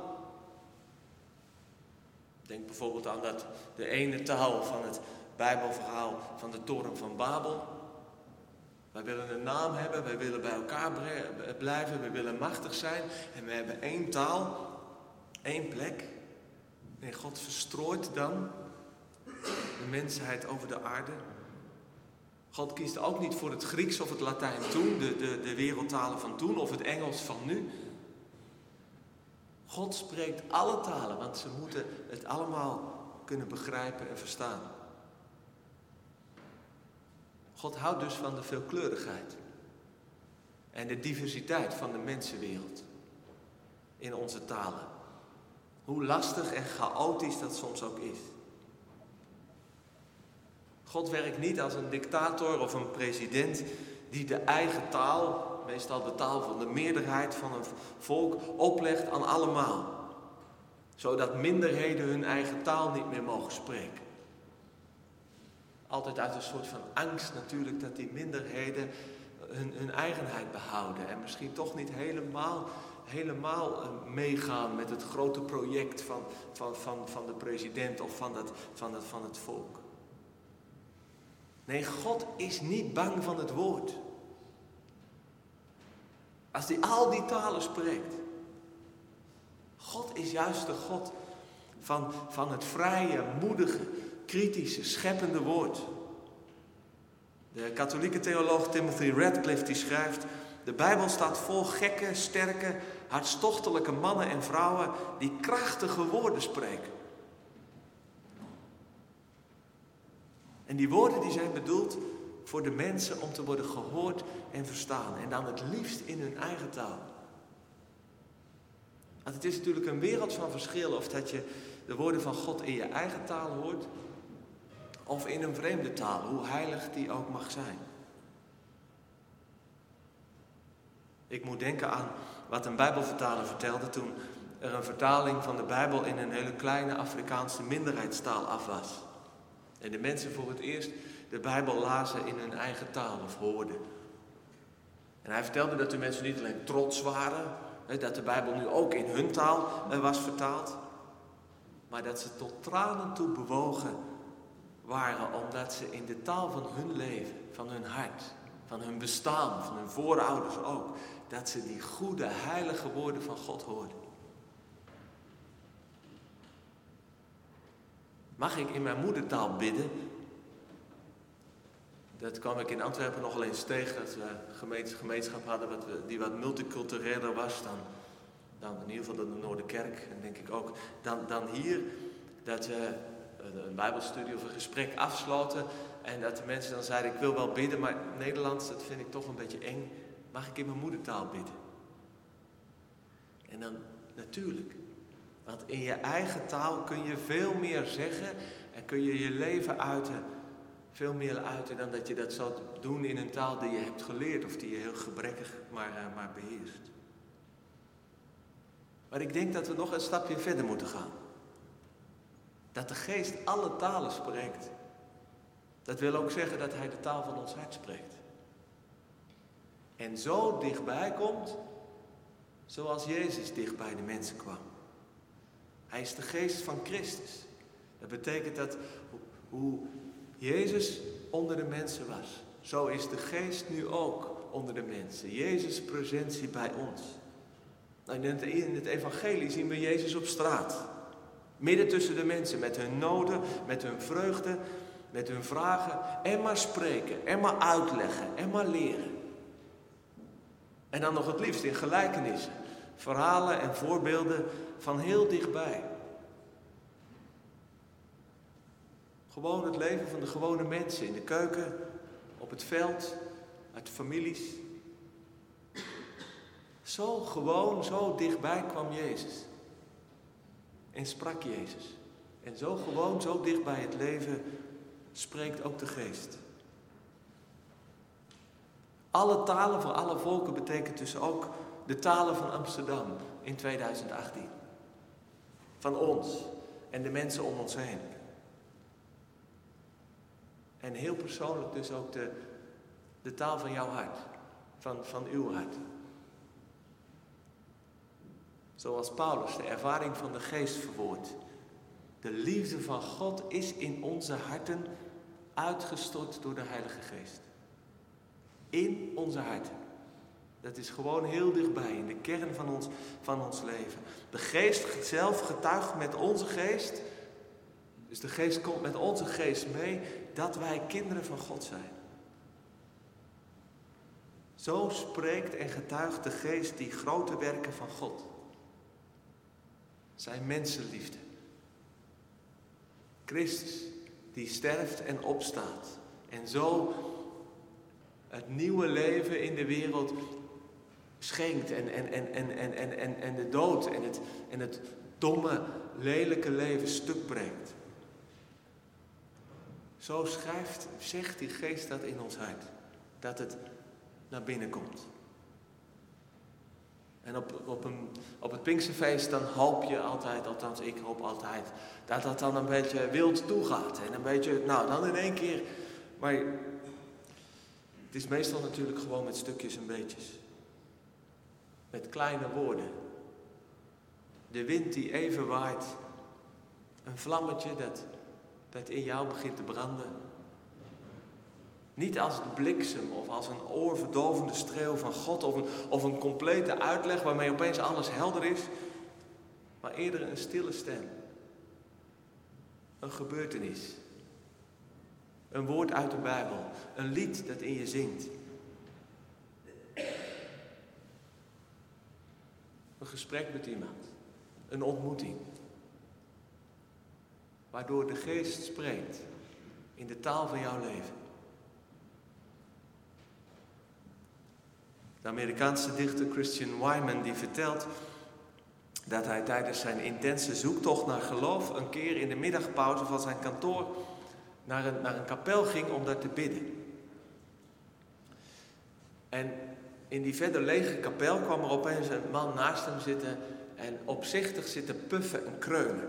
Denk bijvoorbeeld aan de ene taal van het Bijbelverhaal van de Toren van Babel. Wij willen een naam hebben, wij willen bij elkaar blijven, we willen machtig zijn. En we hebben één taal, één plek. En God verstrooit dan de mensheid over de aarde. God kiest ook niet voor het Grieks of het Latijn toen, de wereldtalen van toen, of het Engels van nu. God spreekt alle talen, want ze moeten het allemaal kunnen begrijpen en verstaan. God houdt dus van de veelkleurigheid en de diversiteit van de mensenwereld in onze talen. Hoe lastig en chaotisch dat soms ook is. God werkt niet als een dictator of een president die de eigen taal, meestal de taal van de meerderheid van een volk, oplegt aan allemaal. Zodat minderheden hun eigen taal niet meer mogen spreken. Altijd uit een soort van angst natuurlijk dat die minderheden hun eigenheid behouden. En misschien toch niet helemaal meegaan met het grote project van de president of van het volk. Nee, God is niet bang van het woord. Als hij al die talen spreekt. God is juist de God van het vrije, moedige, kritische, scheppende woord. De katholieke theoloog Timothy Radcliffe die schrijft: de Bijbel staat vol gekke, sterke, hartstochtelijke mannen en vrouwen die krachtige woorden spreken. En die woorden die zijn bedoeld voor de mensen om te worden gehoord en verstaan. En dan het liefst in hun eigen taal. Want het is natuurlijk een wereld van verschil of dat je de woorden van God in je eigen taal hoort. Of in een vreemde taal, hoe heilig die ook mag zijn. Ik moet denken aan wat een Bijbelvertaler vertelde toen er een vertaling van de Bijbel in een hele kleine Afrikaanse minderheidstaal af was. En de mensen voor het eerst de Bijbel lazen in hun eigen taal of hoorden. En hij vertelde dat de mensen niet alleen trots waren, dat de Bijbel nu ook in hun taal was vertaald, maar dat ze tot tranen toe bewogen waren omdat ze in de taal van hun leven, van hun hart, van hun bestaan, van hun voorouders ook, dat ze die goede, heilige woorden van God hoorden. Mag ik in mijn moedertaal bidden? Dat kwam ik in Antwerpen nogal eens tegen, dat we een gemeenschap hadden die wat multicultureler was dan in ieder geval de Noorderkerk. En denk ik ook dan hier, dat we een bijbelstudie of een gesprek afsloten en dat de mensen dan zeiden: ik wil wel bidden, maar Nederlands, dat vind ik toch een beetje eng. Mag ik in mijn moedertaal bidden? En dan natuurlijk. Want in je eigen taal kun je veel meer zeggen en kun je je leven uiten, veel meer uiten dan dat je dat zou doen in een taal die je hebt geleerd of die je heel gebrekkig maar beheerst. Maar ik denk dat we nog een stapje verder moeten gaan. Dat de Geest alle talen spreekt. Dat wil ook zeggen dat Hij de taal van ons hart spreekt. En zo dichtbij komt, zoals Jezus dicht bij de mensen kwam. Hij is de Geest van Christus. Dat betekent dat hoe Jezus onder de mensen was, zo is de Geest nu ook onder de mensen. Jezus' presentie bij ons. In het evangelie zien we Jezus op straat. Midden tussen de mensen, met hun noden, met hun vreugde, met hun vragen. En maar spreken, en maar uitleggen, en maar leren. En dan nog het liefst in gelijkenissen. Verhalen en voorbeelden van heel dichtbij. Gewoon het leven van de gewone mensen in de keuken, op het veld, uit de families. Zo gewoon, zo dichtbij kwam Jezus. En sprak Jezus. En zo gewoon, zo dicht bij het leven spreekt ook de Geest. Alle talen voor alle volken betekent dus ook de talen van Amsterdam in 2018. Van ons en de mensen om ons heen. En heel persoonlijk dus ook de taal van jouw hart. Van uw hart. Zoals Paulus de ervaring van de Geest verwoordt. De liefde van God is in onze harten uitgestort door de Heilige Geest. In onze harten. Dat is gewoon heel dichtbij, in de kern van ons leven. De Geest zelf getuigt met onze geest. Dus de Geest komt met onze geest mee dat wij kinderen van God zijn. Zo spreekt en getuigt de geest die grote werken van God. Zijn mensenliefde. Christus die sterft en opstaat. En zo het nieuwe leven in de wereld schenkt. En de dood en het domme, lelijke leven stuk brengt. Zo zegt die geest dat in ons hart. Dat het naar binnen komt. En op het Pinksterfeest dan hoop je altijd, althans ik hoop altijd, dat dat dan een beetje wild toegaat. En een beetje, dan in één keer. Maar het is meestal natuurlijk gewoon met stukjes en beetjes. Met kleine woorden. De wind die even waait. Een vlammetje dat in jou begint te branden. Niet als bliksem of als een oorverdovende streel van God of een complete uitleg waarmee opeens alles helder is. Maar eerder een stille stem. Een gebeurtenis. Een woord uit de Bijbel. Een lied dat in je zingt. Een gesprek met iemand. Een ontmoeting. Waardoor de geest spreekt in de taal van jouw leven. De Amerikaanse dichter Christian Wiman die vertelt dat hij tijdens zijn intense zoektocht naar geloof een keer in de middagpauze van zijn kantoor naar een kapel ging om daar te bidden. En in die verder lege kapel kwam er opeens een man naast hem zitten en opzichtig zitten puffen en kreunen.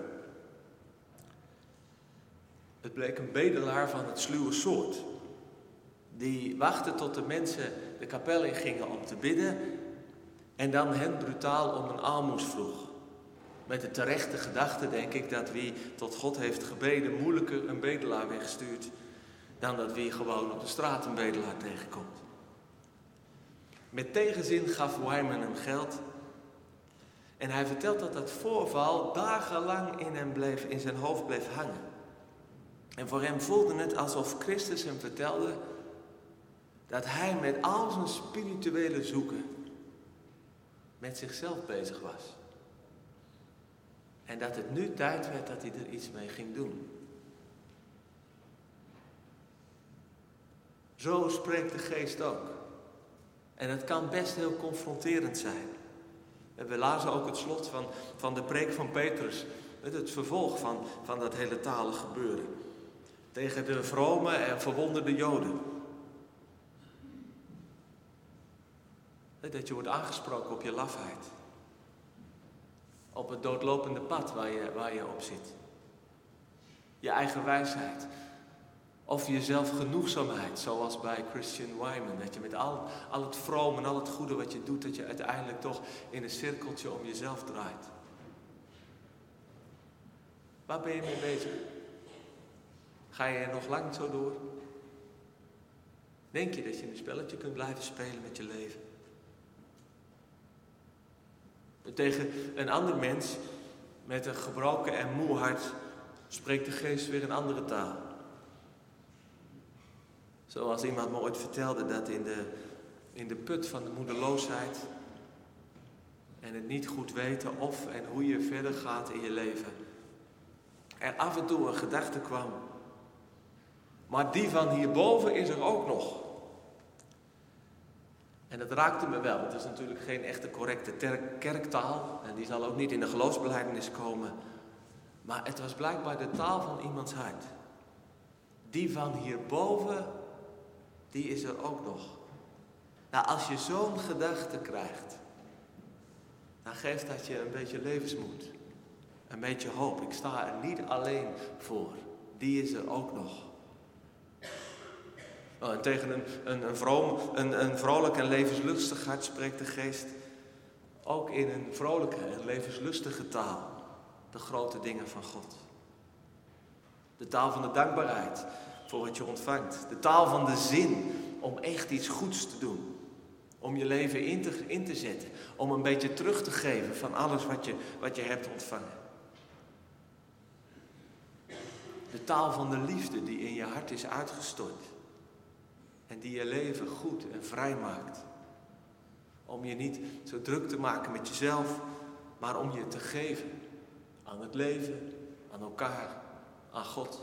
Het bleek een bedelaar van het sluwe soort. Die wachtte tot de mensen de kapel in gingen om te bidden en dan hen brutaal om een aalmoes vroeg. Met de terechte gedachte, denk ik, dat wie tot God heeft gebeden moeilijker een bedelaar wegstuurt dan dat wie gewoon op de straat een bedelaar tegenkomt. Met tegenzin gaf Wyman hem geld en hij vertelt dat dat voorval dagenlang in zijn hoofd bleef hangen. En voor hem voelde het alsof Christus hem vertelde dat hij met al zijn spirituele zoeken met zichzelf bezig was. En dat het nu tijd werd dat hij er iets mee ging doen. Zo spreekt de geest ook. En het kan best heel confronterend zijn. En we lazen ook het slot van de preek van Petrus. Het vervolg van dat hele talige gebeuren. Tegen de vrome en verwonderde Joden. Dat je wordt aangesproken op je lafheid. Op het doodlopende pad waar je op zit. Je eigen wijsheid. Of je zelfgenoegzaamheid, zoals bij Christian Wiman. Dat je met al het vroom en al het goede wat je doet, dat je uiteindelijk toch in een cirkeltje om jezelf draait. Waar ben je mee bezig? Ga je er nog lang zo door? Denk je dat je een spelletje kunt blijven spelen met je leven? Tegen een ander mens met een gebroken en moe hart spreekt de geest weer een andere taal. Zoals iemand me ooit vertelde dat in de put van de moedeloosheid en het niet goed weten of en hoe je verder gaat in je leven, er af en toe een gedachte kwam. Maar die van hierboven is er ook nog. En dat raakte me wel. Het is natuurlijk geen echte correcte kerktaal. En die zal ook niet in de geloofsbelijdenis komen. Maar het was blijkbaar de taal van iemands hart. Die van hierboven, die is er ook nog. Nou, als je zo'n gedachte krijgt, dan geeft dat je een beetje levensmoed. Een beetje hoop. Ik sta er niet alleen voor. Die is er ook nog. En tegen een vrolijk en levenslustig hart spreekt de geest ook in een vrolijke en levenslustige taal de grote dingen van God. De taal van de dankbaarheid voor wat je ontvangt. De taal van de zin om echt iets goeds te doen. Om je leven in te zetten. Om een beetje terug te geven van alles wat je hebt ontvangen. De taal van de liefde die in je hart is uitgestort. En die je leven goed en vrij maakt. Om je niet zo druk te maken met jezelf, maar om je te geven aan het leven, aan elkaar, aan God.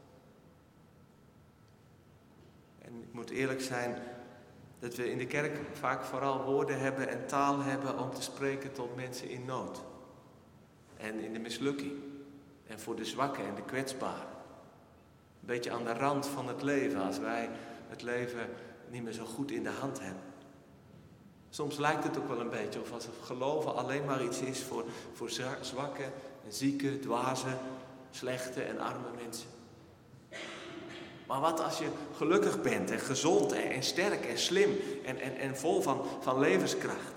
En ik moet eerlijk zijn dat we in de kerk vaak vooral woorden hebben en taal hebben om te spreken tot mensen in nood. En in de mislukking. En voor de zwakken en de kwetsbaren. Een beetje aan de rand van het leven, als wij het leven niet meer zo goed in de hand hebben. Soms lijkt het ook wel een beetje of als geloven alleen maar iets is voor zwakke en zieke, dwaze, slechte en arme mensen. Maar wat als je gelukkig bent en gezond en sterk en slim en vol van levenskracht.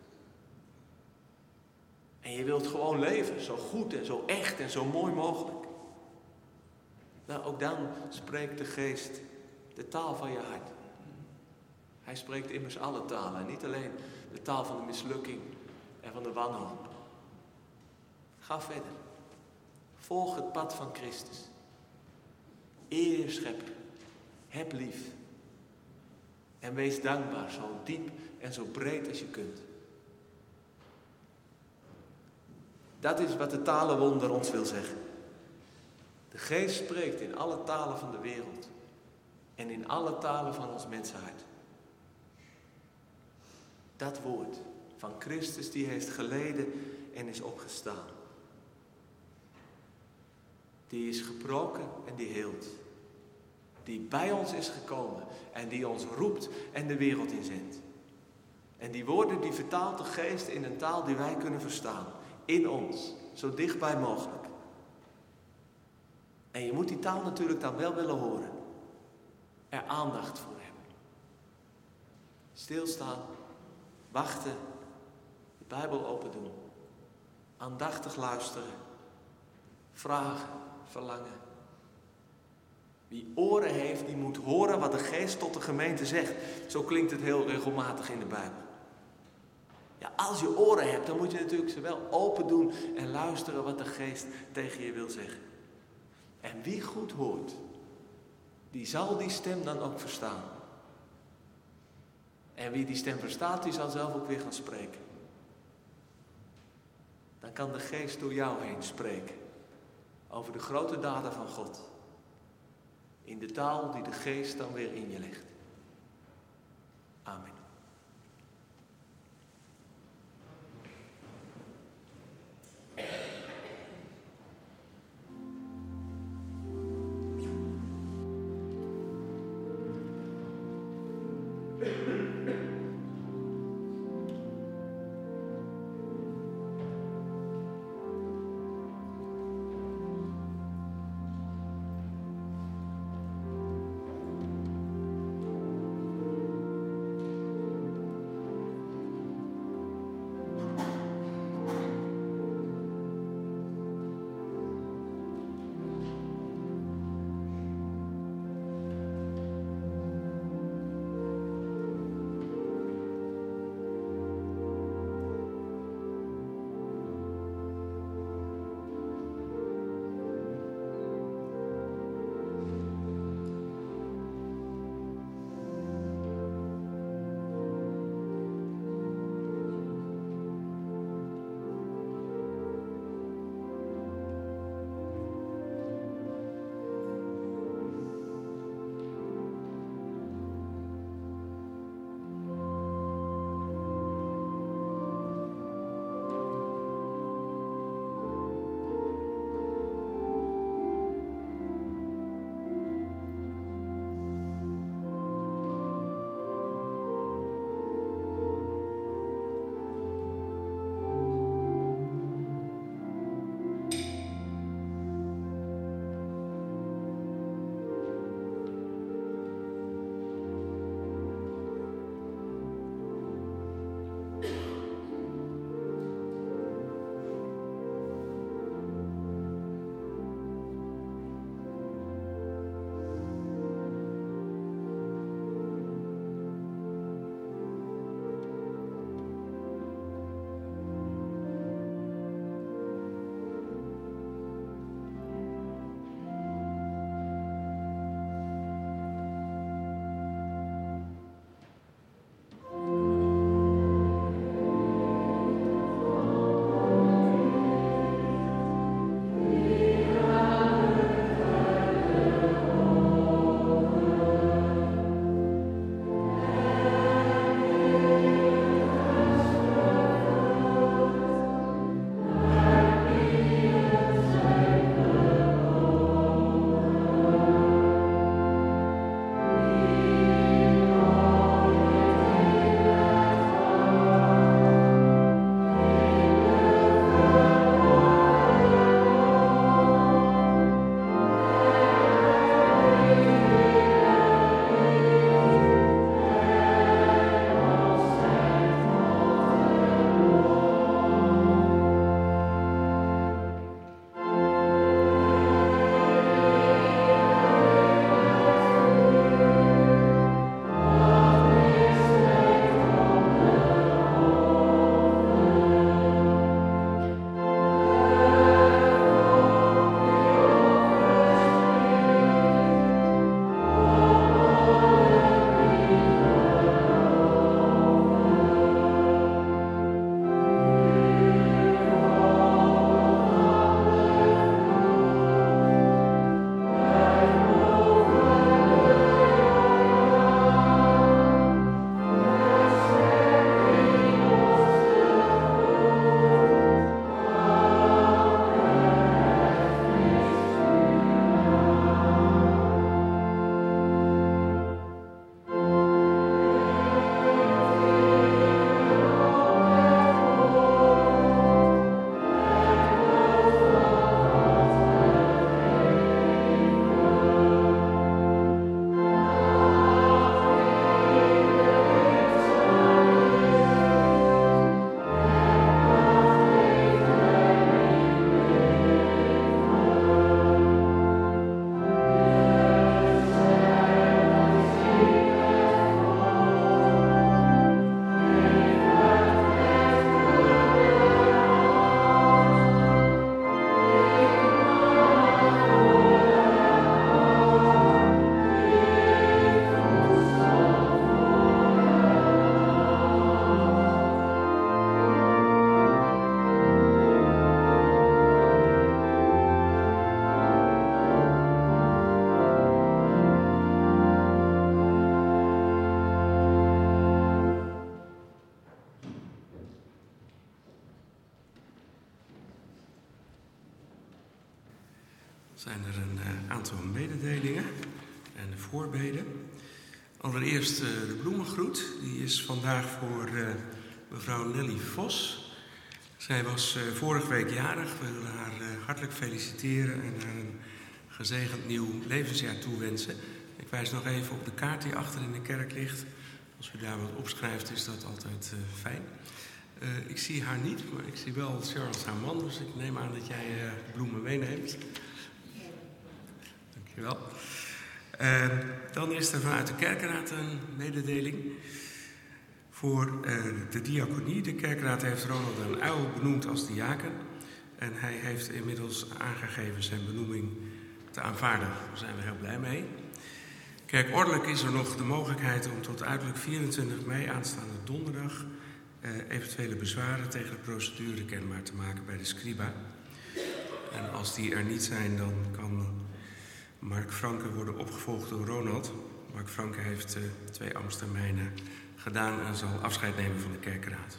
En je wilt gewoon leven, zo goed en zo echt en zo mooi mogelijk. Nou, ook dan spreekt de Geest de taal van je hart. Hij spreekt immers alle talen en niet alleen de taal van de mislukking en van de wanhoop. Ga verder. Volg het pad van Christus. Eer je schepper. Heb lief. En wees dankbaar, zo diep en zo breed als je kunt. Dat is wat de talenwonder ons wil zeggen. De Geest spreekt in alle talen van de wereld. En in alle talen van ons mensenhart. Dat woord van Christus die heeft geleden en is opgestaan. Die is gebroken en die heelt. Die bij ons is gekomen en die ons roept en de wereld inzendt. En die woorden die vertaalt de Geest in een taal die wij kunnen verstaan. In ons, zo dichtbij mogelijk. En je moet die taal natuurlijk dan wel willen horen. Er aandacht voor hebben. Stilstaan, wachten, de Bijbel open doen. Aandachtig luisteren. Vragen, verlangen. Wie oren heeft, die moet horen wat de Geest tot de gemeente zegt. Zo klinkt het heel regelmatig in de Bijbel. Ja, als je oren hebt, dan moet je natuurlijk ze wel open doen en luisteren wat de Geest tegen je wil zeggen. En wie goed hoort, die zal die stem dan ook verstaan. En wie die stem verstaat, die zal zelf ook weer gaan spreken. Dan kan de Geest door jou heen spreken. Over de grote daden van God. In de taal die de Geest dan weer in je legt. Amen. zijn er een aantal mededelingen en de voorbeden. Allereerst de bloemengroet. Die is vandaag voor mevrouw Nelly Vos. Zij was vorige week jarig. We willen haar hartelijk feliciteren en haar een gezegend nieuw levensjaar toewensen. Ik wijs nog even op de kaart die achter in de kerk ligt. Als u daar wat opschrijft is dat altijd fijn. Ik zie haar niet, maar ik zie wel Charles, haar man. Dus ik neem aan dat jij de bloemen meeneemt. Dankjewel. Dan is er vanuit de kerkraad een mededeling voor de diaconie. De kerkraad heeft Ronald den Uyl benoemd als diaken. En hij heeft inmiddels aangegeven zijn benoeming te aanvaarden. Daar zijn we heel blij mee. Kerkordelijk is er nog de mogelijkheid om tot uiterlijk 24 mei aanstaande donderdag eventuele bezwaren tegen de procedure kenbaar te maken bij de scriba. En als die er niet zijn, dan kan Mark Franke worden opgevolgd door Ronald. Mark Franke heeft 2 ambtstermijnen gedaan en zal afscheid nemen van de kerkraad.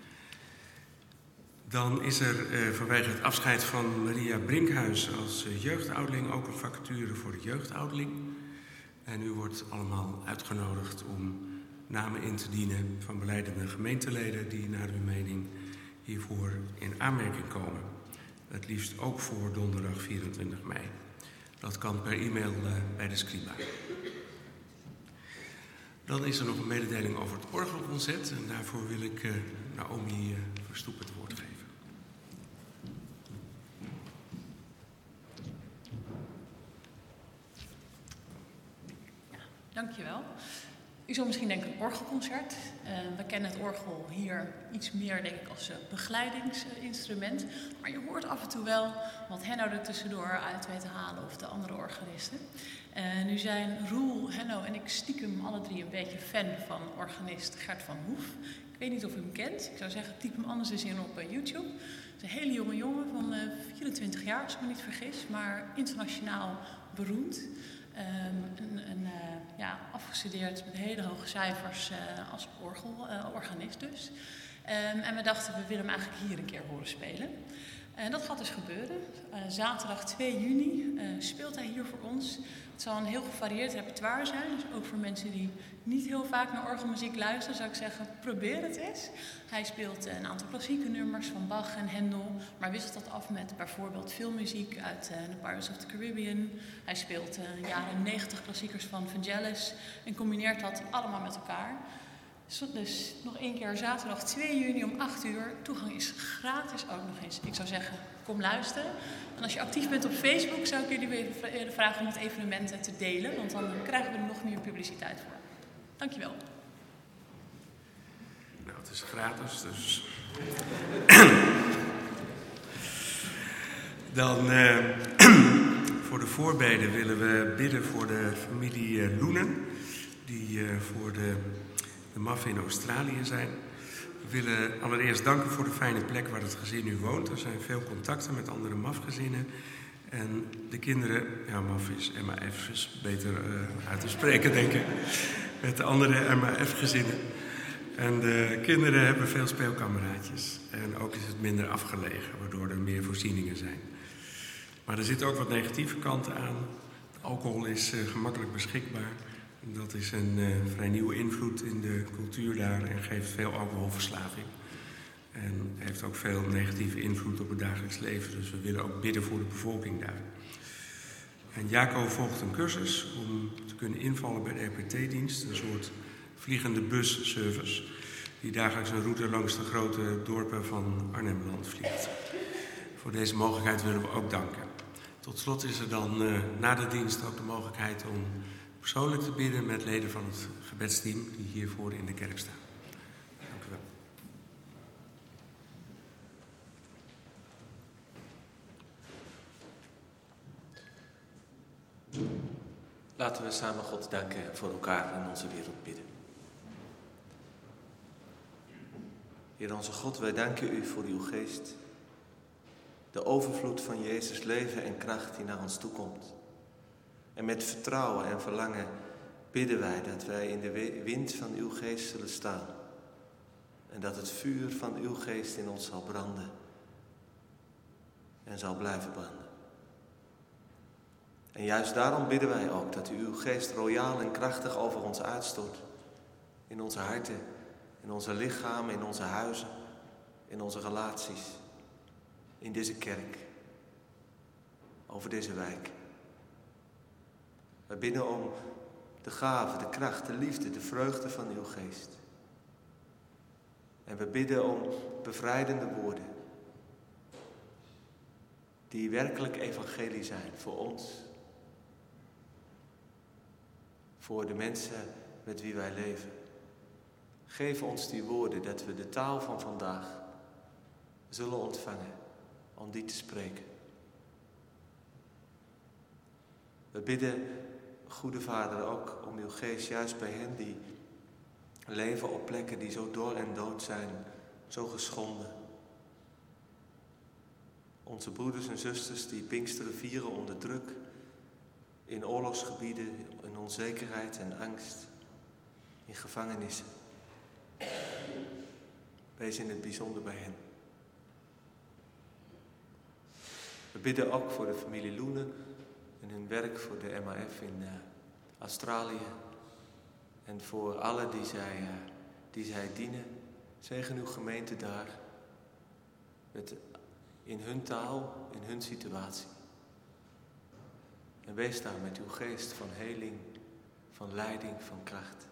Dan is er vanwege het afscheid van Maria Brinkhuis als jeugdouderling ook een vacature voor de jeugdouderling. En u wordt allemaal uitgenodigd om namen in te dienen van belijdende gemeenteleden die naar uw mening hiervoor in aanmerking komen. Het liefst ook voor donderdag 24 mei. Dat kan per e-mail bij de scriba. Dan is er nog een mededeling over het orgelconcert. En daarvoor wil ik Naomi Verstoep het woord geven. Dankjewel. U zal misschien denken een orgelconcert. We kennen het orgel hier iets meer, denk ik, als begeleidingsinstrument. Maar je hoort af en toe wel wat Henno er tussendoor uit weet te halen of de andere organisten. Nu zijn Roel, Henno en ik stiekem alle 3 een beetje fan van organist Gert van Hoef. Ik weet niet of u hem kent. Ik zou zeggen, typ hem anders eens in op YouTube. Het is een hele jonge jongen van 24 jaar, als ik me niet vergis, maar internationaal beroemd. Afgestudeerd met hele hoge cijfers als organist dus. En we dachten, we willen hem eigenlijk hier een keer horen spelen. En dat gaat dus gebeuren. Zaterdag 2 juni speelt hij hier voor ons. Het zal een heel gevarieerd repertoire zijn. Dus ook voor mensen die niet heel vaak naar orgelmuziek luisteren, zou ik zeggen, probeer het eens. Hij speelt een aantal klassieke nummers van Bach en Händel, maar wisselt dat af met bijvoorbeeld filmmuziek uit The Pirates of the Caribbean. Hij speelt jaren 90 klassiekers van Vangelis en combineert dat allemaal met elkaar. Dus nog 1 keer zaterdag 2 juni om 8 uur. Toegang is gratis ook nog eens. Ik zou zeggen, kom luisteren. En als je actief bent op Facebook, zou ik jullie even vragen om het evenement te delen. Want dan krijgen we er nog meer publiciteit voor. Dankjewel. Nou, het is gratis, dus... Dan voor de voorbeden willen we bidden voor de familie Loenen. Die voor de MAF in Australië zijn. We willen allereerst danken voor de fijne plek waar het gezin nu woont. Er zijn veel contacten met andere MAF-gezinnen. En de kinderen, ja, MAF is MAF, is beter uit te spreken, denk ik. Met de andere MAF-gezinnen. En de kinderen hebben veel speelkameraadjes. En ook is het minder afgelegen, waardoor er meer voorzieningen zijn. Maar er zitten ook wat negatieve kanten aan. Alcohol is gemakkelijk beschikbaar. Dat is een vrij nieuwe invloed in de cultuur daar en geeft veel alcoholverslaving. En heeft ook veel negatieve invloed op het dagelijks leven. Dus we willen ook bidden voor de bevolking daar. En Jaco volgt een cursus om te kunnen invallen bij de RPT-dienst. Een soort vliegende busservice. Die dagelijks een route langs de grote dorpen van Arnhem-land vliegt. Voor deze mogelijkheid willen we ook danken. Tot slot is er dan na de dienst ook de mogelijkheid om persoonlijk te bidden met leden van het gebedsteam die hiervoor in de kerk staan. Dank u wel. Laten we samen God danken voor elkaar en onze wereld bidden. Heer onze God, wij danken u voor uw geest. De overvloed van Jezus leven en kracht die naar ons toekomt. En met vertrouwen en verlangen bidden wij dat wij in de wind van uw geest zullen staan. En dat het vuur van uw geest in ons zal branden. En zal blijven branden. En juist daarom bidden wij ook dat u uw geest royaal en krachtig over ons uitstort. In onze harten, in onze lichamen, in onze huizen, in onze relaties. In deze kerk. Over deze wijk. We bidden om de gave, de kracht, de liefde, de vreugde van uw geest. En we bidden om bevrijdende woorden. Die werkelijk evangelie zijn voor ons. Voor de mensen met wie wij leven. Geef ons die woorden dat we de taal van vandaag zullen ontvangen om die te spreken. We bidden, goede Vader, ook om uw geest juist bij hen die leven op plekken die zo dor en dood zijn, zo geschonden. Onze broeders en zusters die Pinksteren vieren onder druk, in oorlogsgebieden, in onzekerheid en angst, in gevangenissen. Wees in het bijzonder bij hen. We bidden ook voor de familie Loenen en hun werk voor de MAF in Australië. En voor alle die zij dienen. Zegen uw gemeente daar. In hun taal, in hun situatie. En wees daar met uw geest van heling, van leiding, van kracht.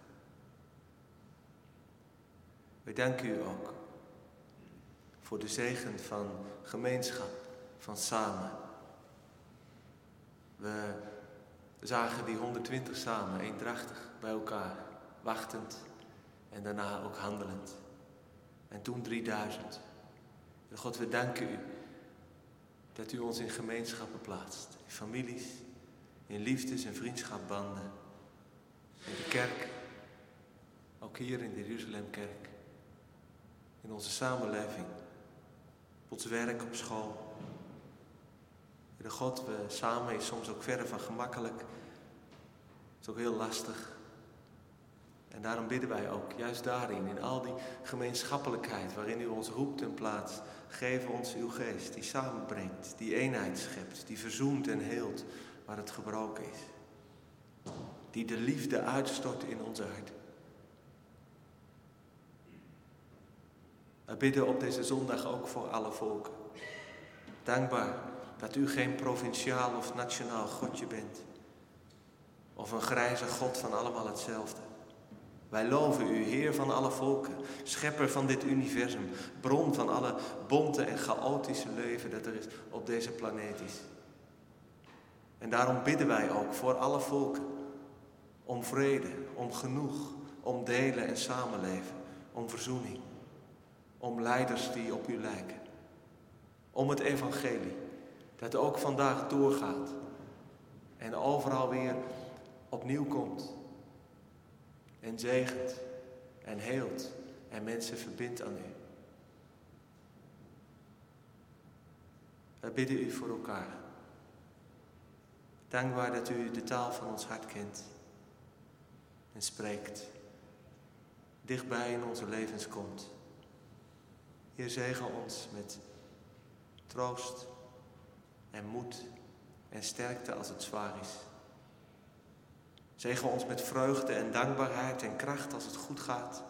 We danken u ook voor de zegen van gemeenschap, van samen. We zagen die 120 samen, eendrachtig bij elkaar, wachtend en daarna ook handelend. En toen 3000. En God, we danken u dat u ons in gemeenschappen plaatst, in families, in liefdes- en vriendschapbanden, in de kerk, ook hier in de Jeruzalemkerk, in onze samenleving, op ons werk, op school. Heere God, we samen is soms ook verre van gemakkelijk. Het is ook heel lastig. En daarom bidden wij ook, juist daarin, in al die gemeenschappelijkheid waarin u ons roept en plaatst, geef ons uw geest die samenbrengt, die eenheid schept, die verzoent en heelt waar het gebroken is. Die de liefde uitstort in onze hart. We bidden op deze zondag ook voor alle volken. Dankbaar dat u geen provinciaal of nationaal godje bent. Of een grijze God van allemaal hetzelfde. Wij loven u, Heer van alle volken, schepper van dit universum, bron van alle bonte en chaotische leven dat er is op deze planeet is. En daarom bidden wij ook voor alle volken om vrede, om genoeg, om delen en samenleven, om verzoening, om leiders die op u lijken, om het evangelie dat ook vandaag doorgaat en overal weer opnieuw komt. En zegent en heelt en mensen verbindt aan u. We bidden u voor elkaar. Dankbaar dat u de taal van ons hart kent en spreekt. Dichtbij in onze levens komt. Heer, zegen ons met troost en moed en sterkte als het zwaar is. Zegen ons met vreugde en dankbaarheid en kracht als het goed gaat.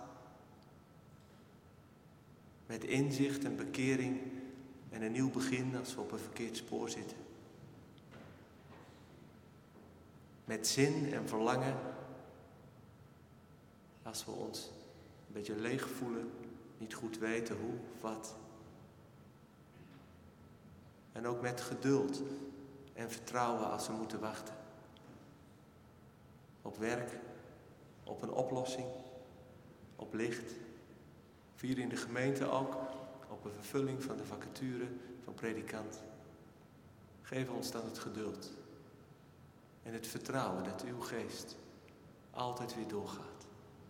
Met inzicht en bekering en een nieuw begin als we op een verkeerd spoor zitten. Met zin en verlangen als we ons een beetje leeg voelen, niet goed weten hoe of wat. En ook met geduld en vertrouwen als we moeten wachten. Op werk, op een oplossing, op licht. Vier in de gemeente ook, op een vervulling van de vacature van predikant. Geef ons dan het geduld en het vertrouwen dat uw geest altijd weer doorgaat.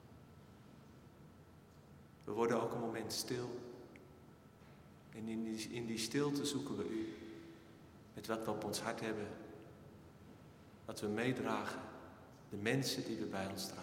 We worden ook een moment stil. En in die stilte zoeken we u. Met wat we op ons hart hebben. Wat we meedragen. De mensen die we bij ons dragen.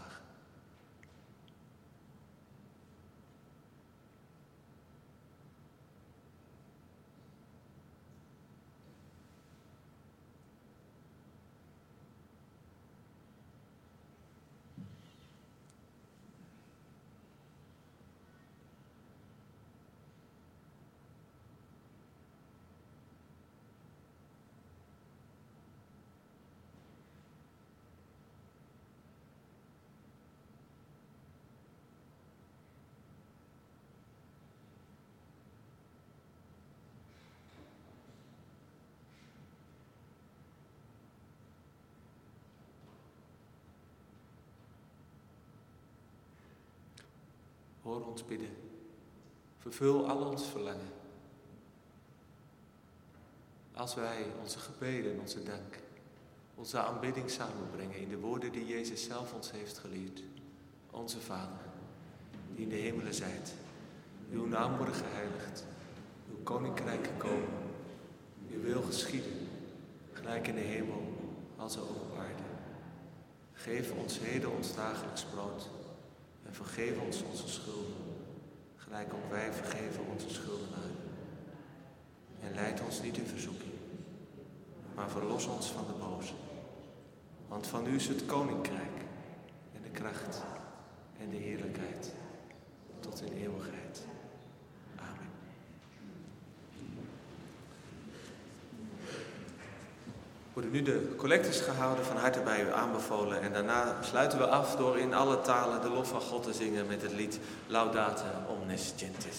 Hoor ons bidden. Vervul al ons verlangen. Als wij onze gebeden, onze dank, onze aanbidding samenbrengen in de woorden die Jezus zelf ons heeft geleerd. Onze Vader, die in de hemelen zijt. Uw naam worden geheiligd. Uw koninkrijk komen. Uw wil geschieden, gelijk in de hemel als ook op aarde. Geef ons heden ons dagelijks brood en vergeef ons onze schulden, gelijk ook wij vergeven onze schuldenaren. En leid ons niet in verzoeking, maar verlos ons van de boze. Want van u is het koninkrijk en de kracht en de heerlijkheid tot in eeuwigheid. Amen. Worden nu de collectes gehouden, van harte bij u aanbevolen. En daarna sluiten we af door in alle talen de lof van God te zingen met het lied Laudate omnes gentis.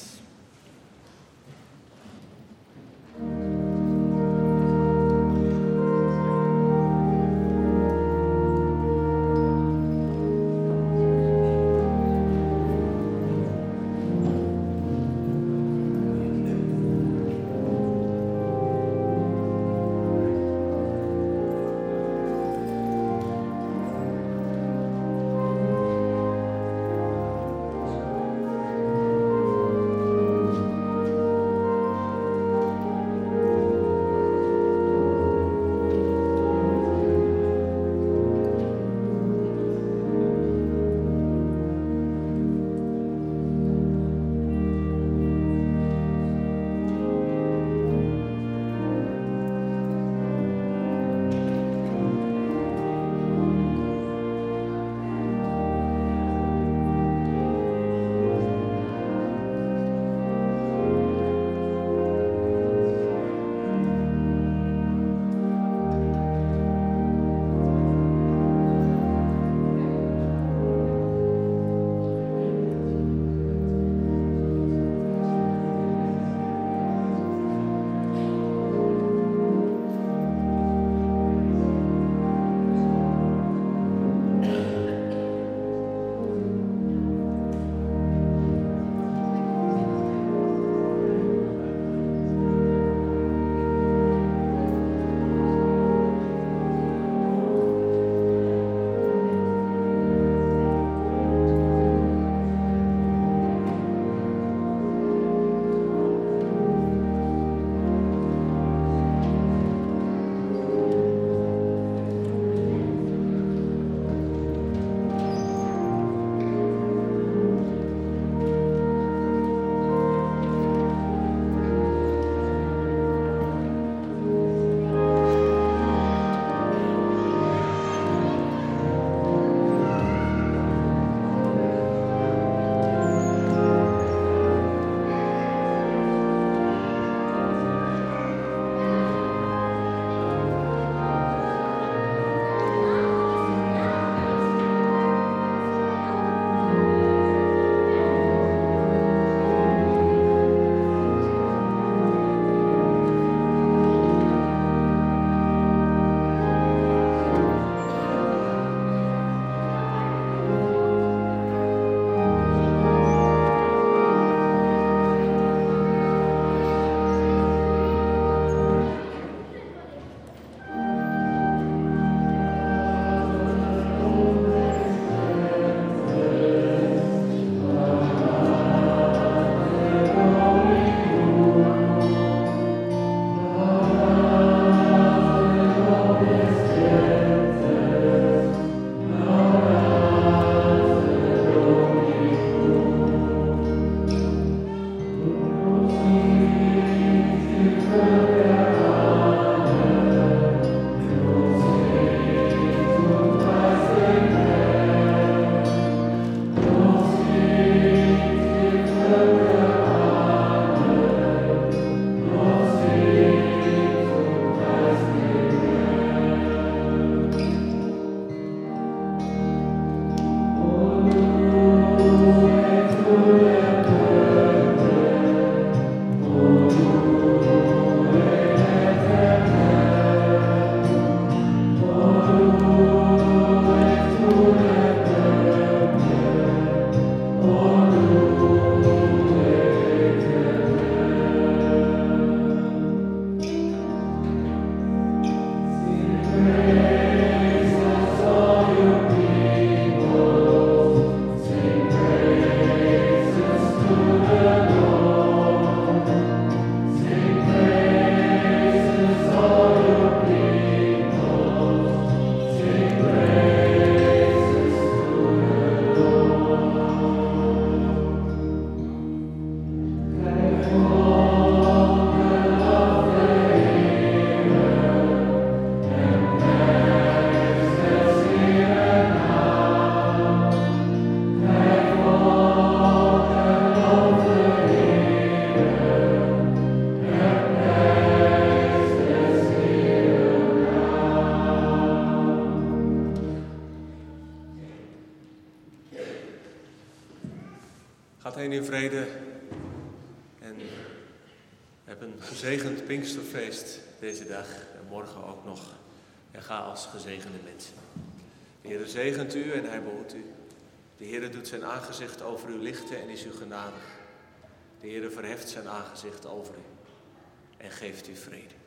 in uw vrede en heb een gezegend Pinksterfeest deze dag en morgen ook nog. En ga als gezegende mensen. De Heere zegent u en hij behoedt u. De Heere doet zijn aangezicht over u lichten en is u genadig. De Heere verheft zijn aangezicht over u en geeft u vrede.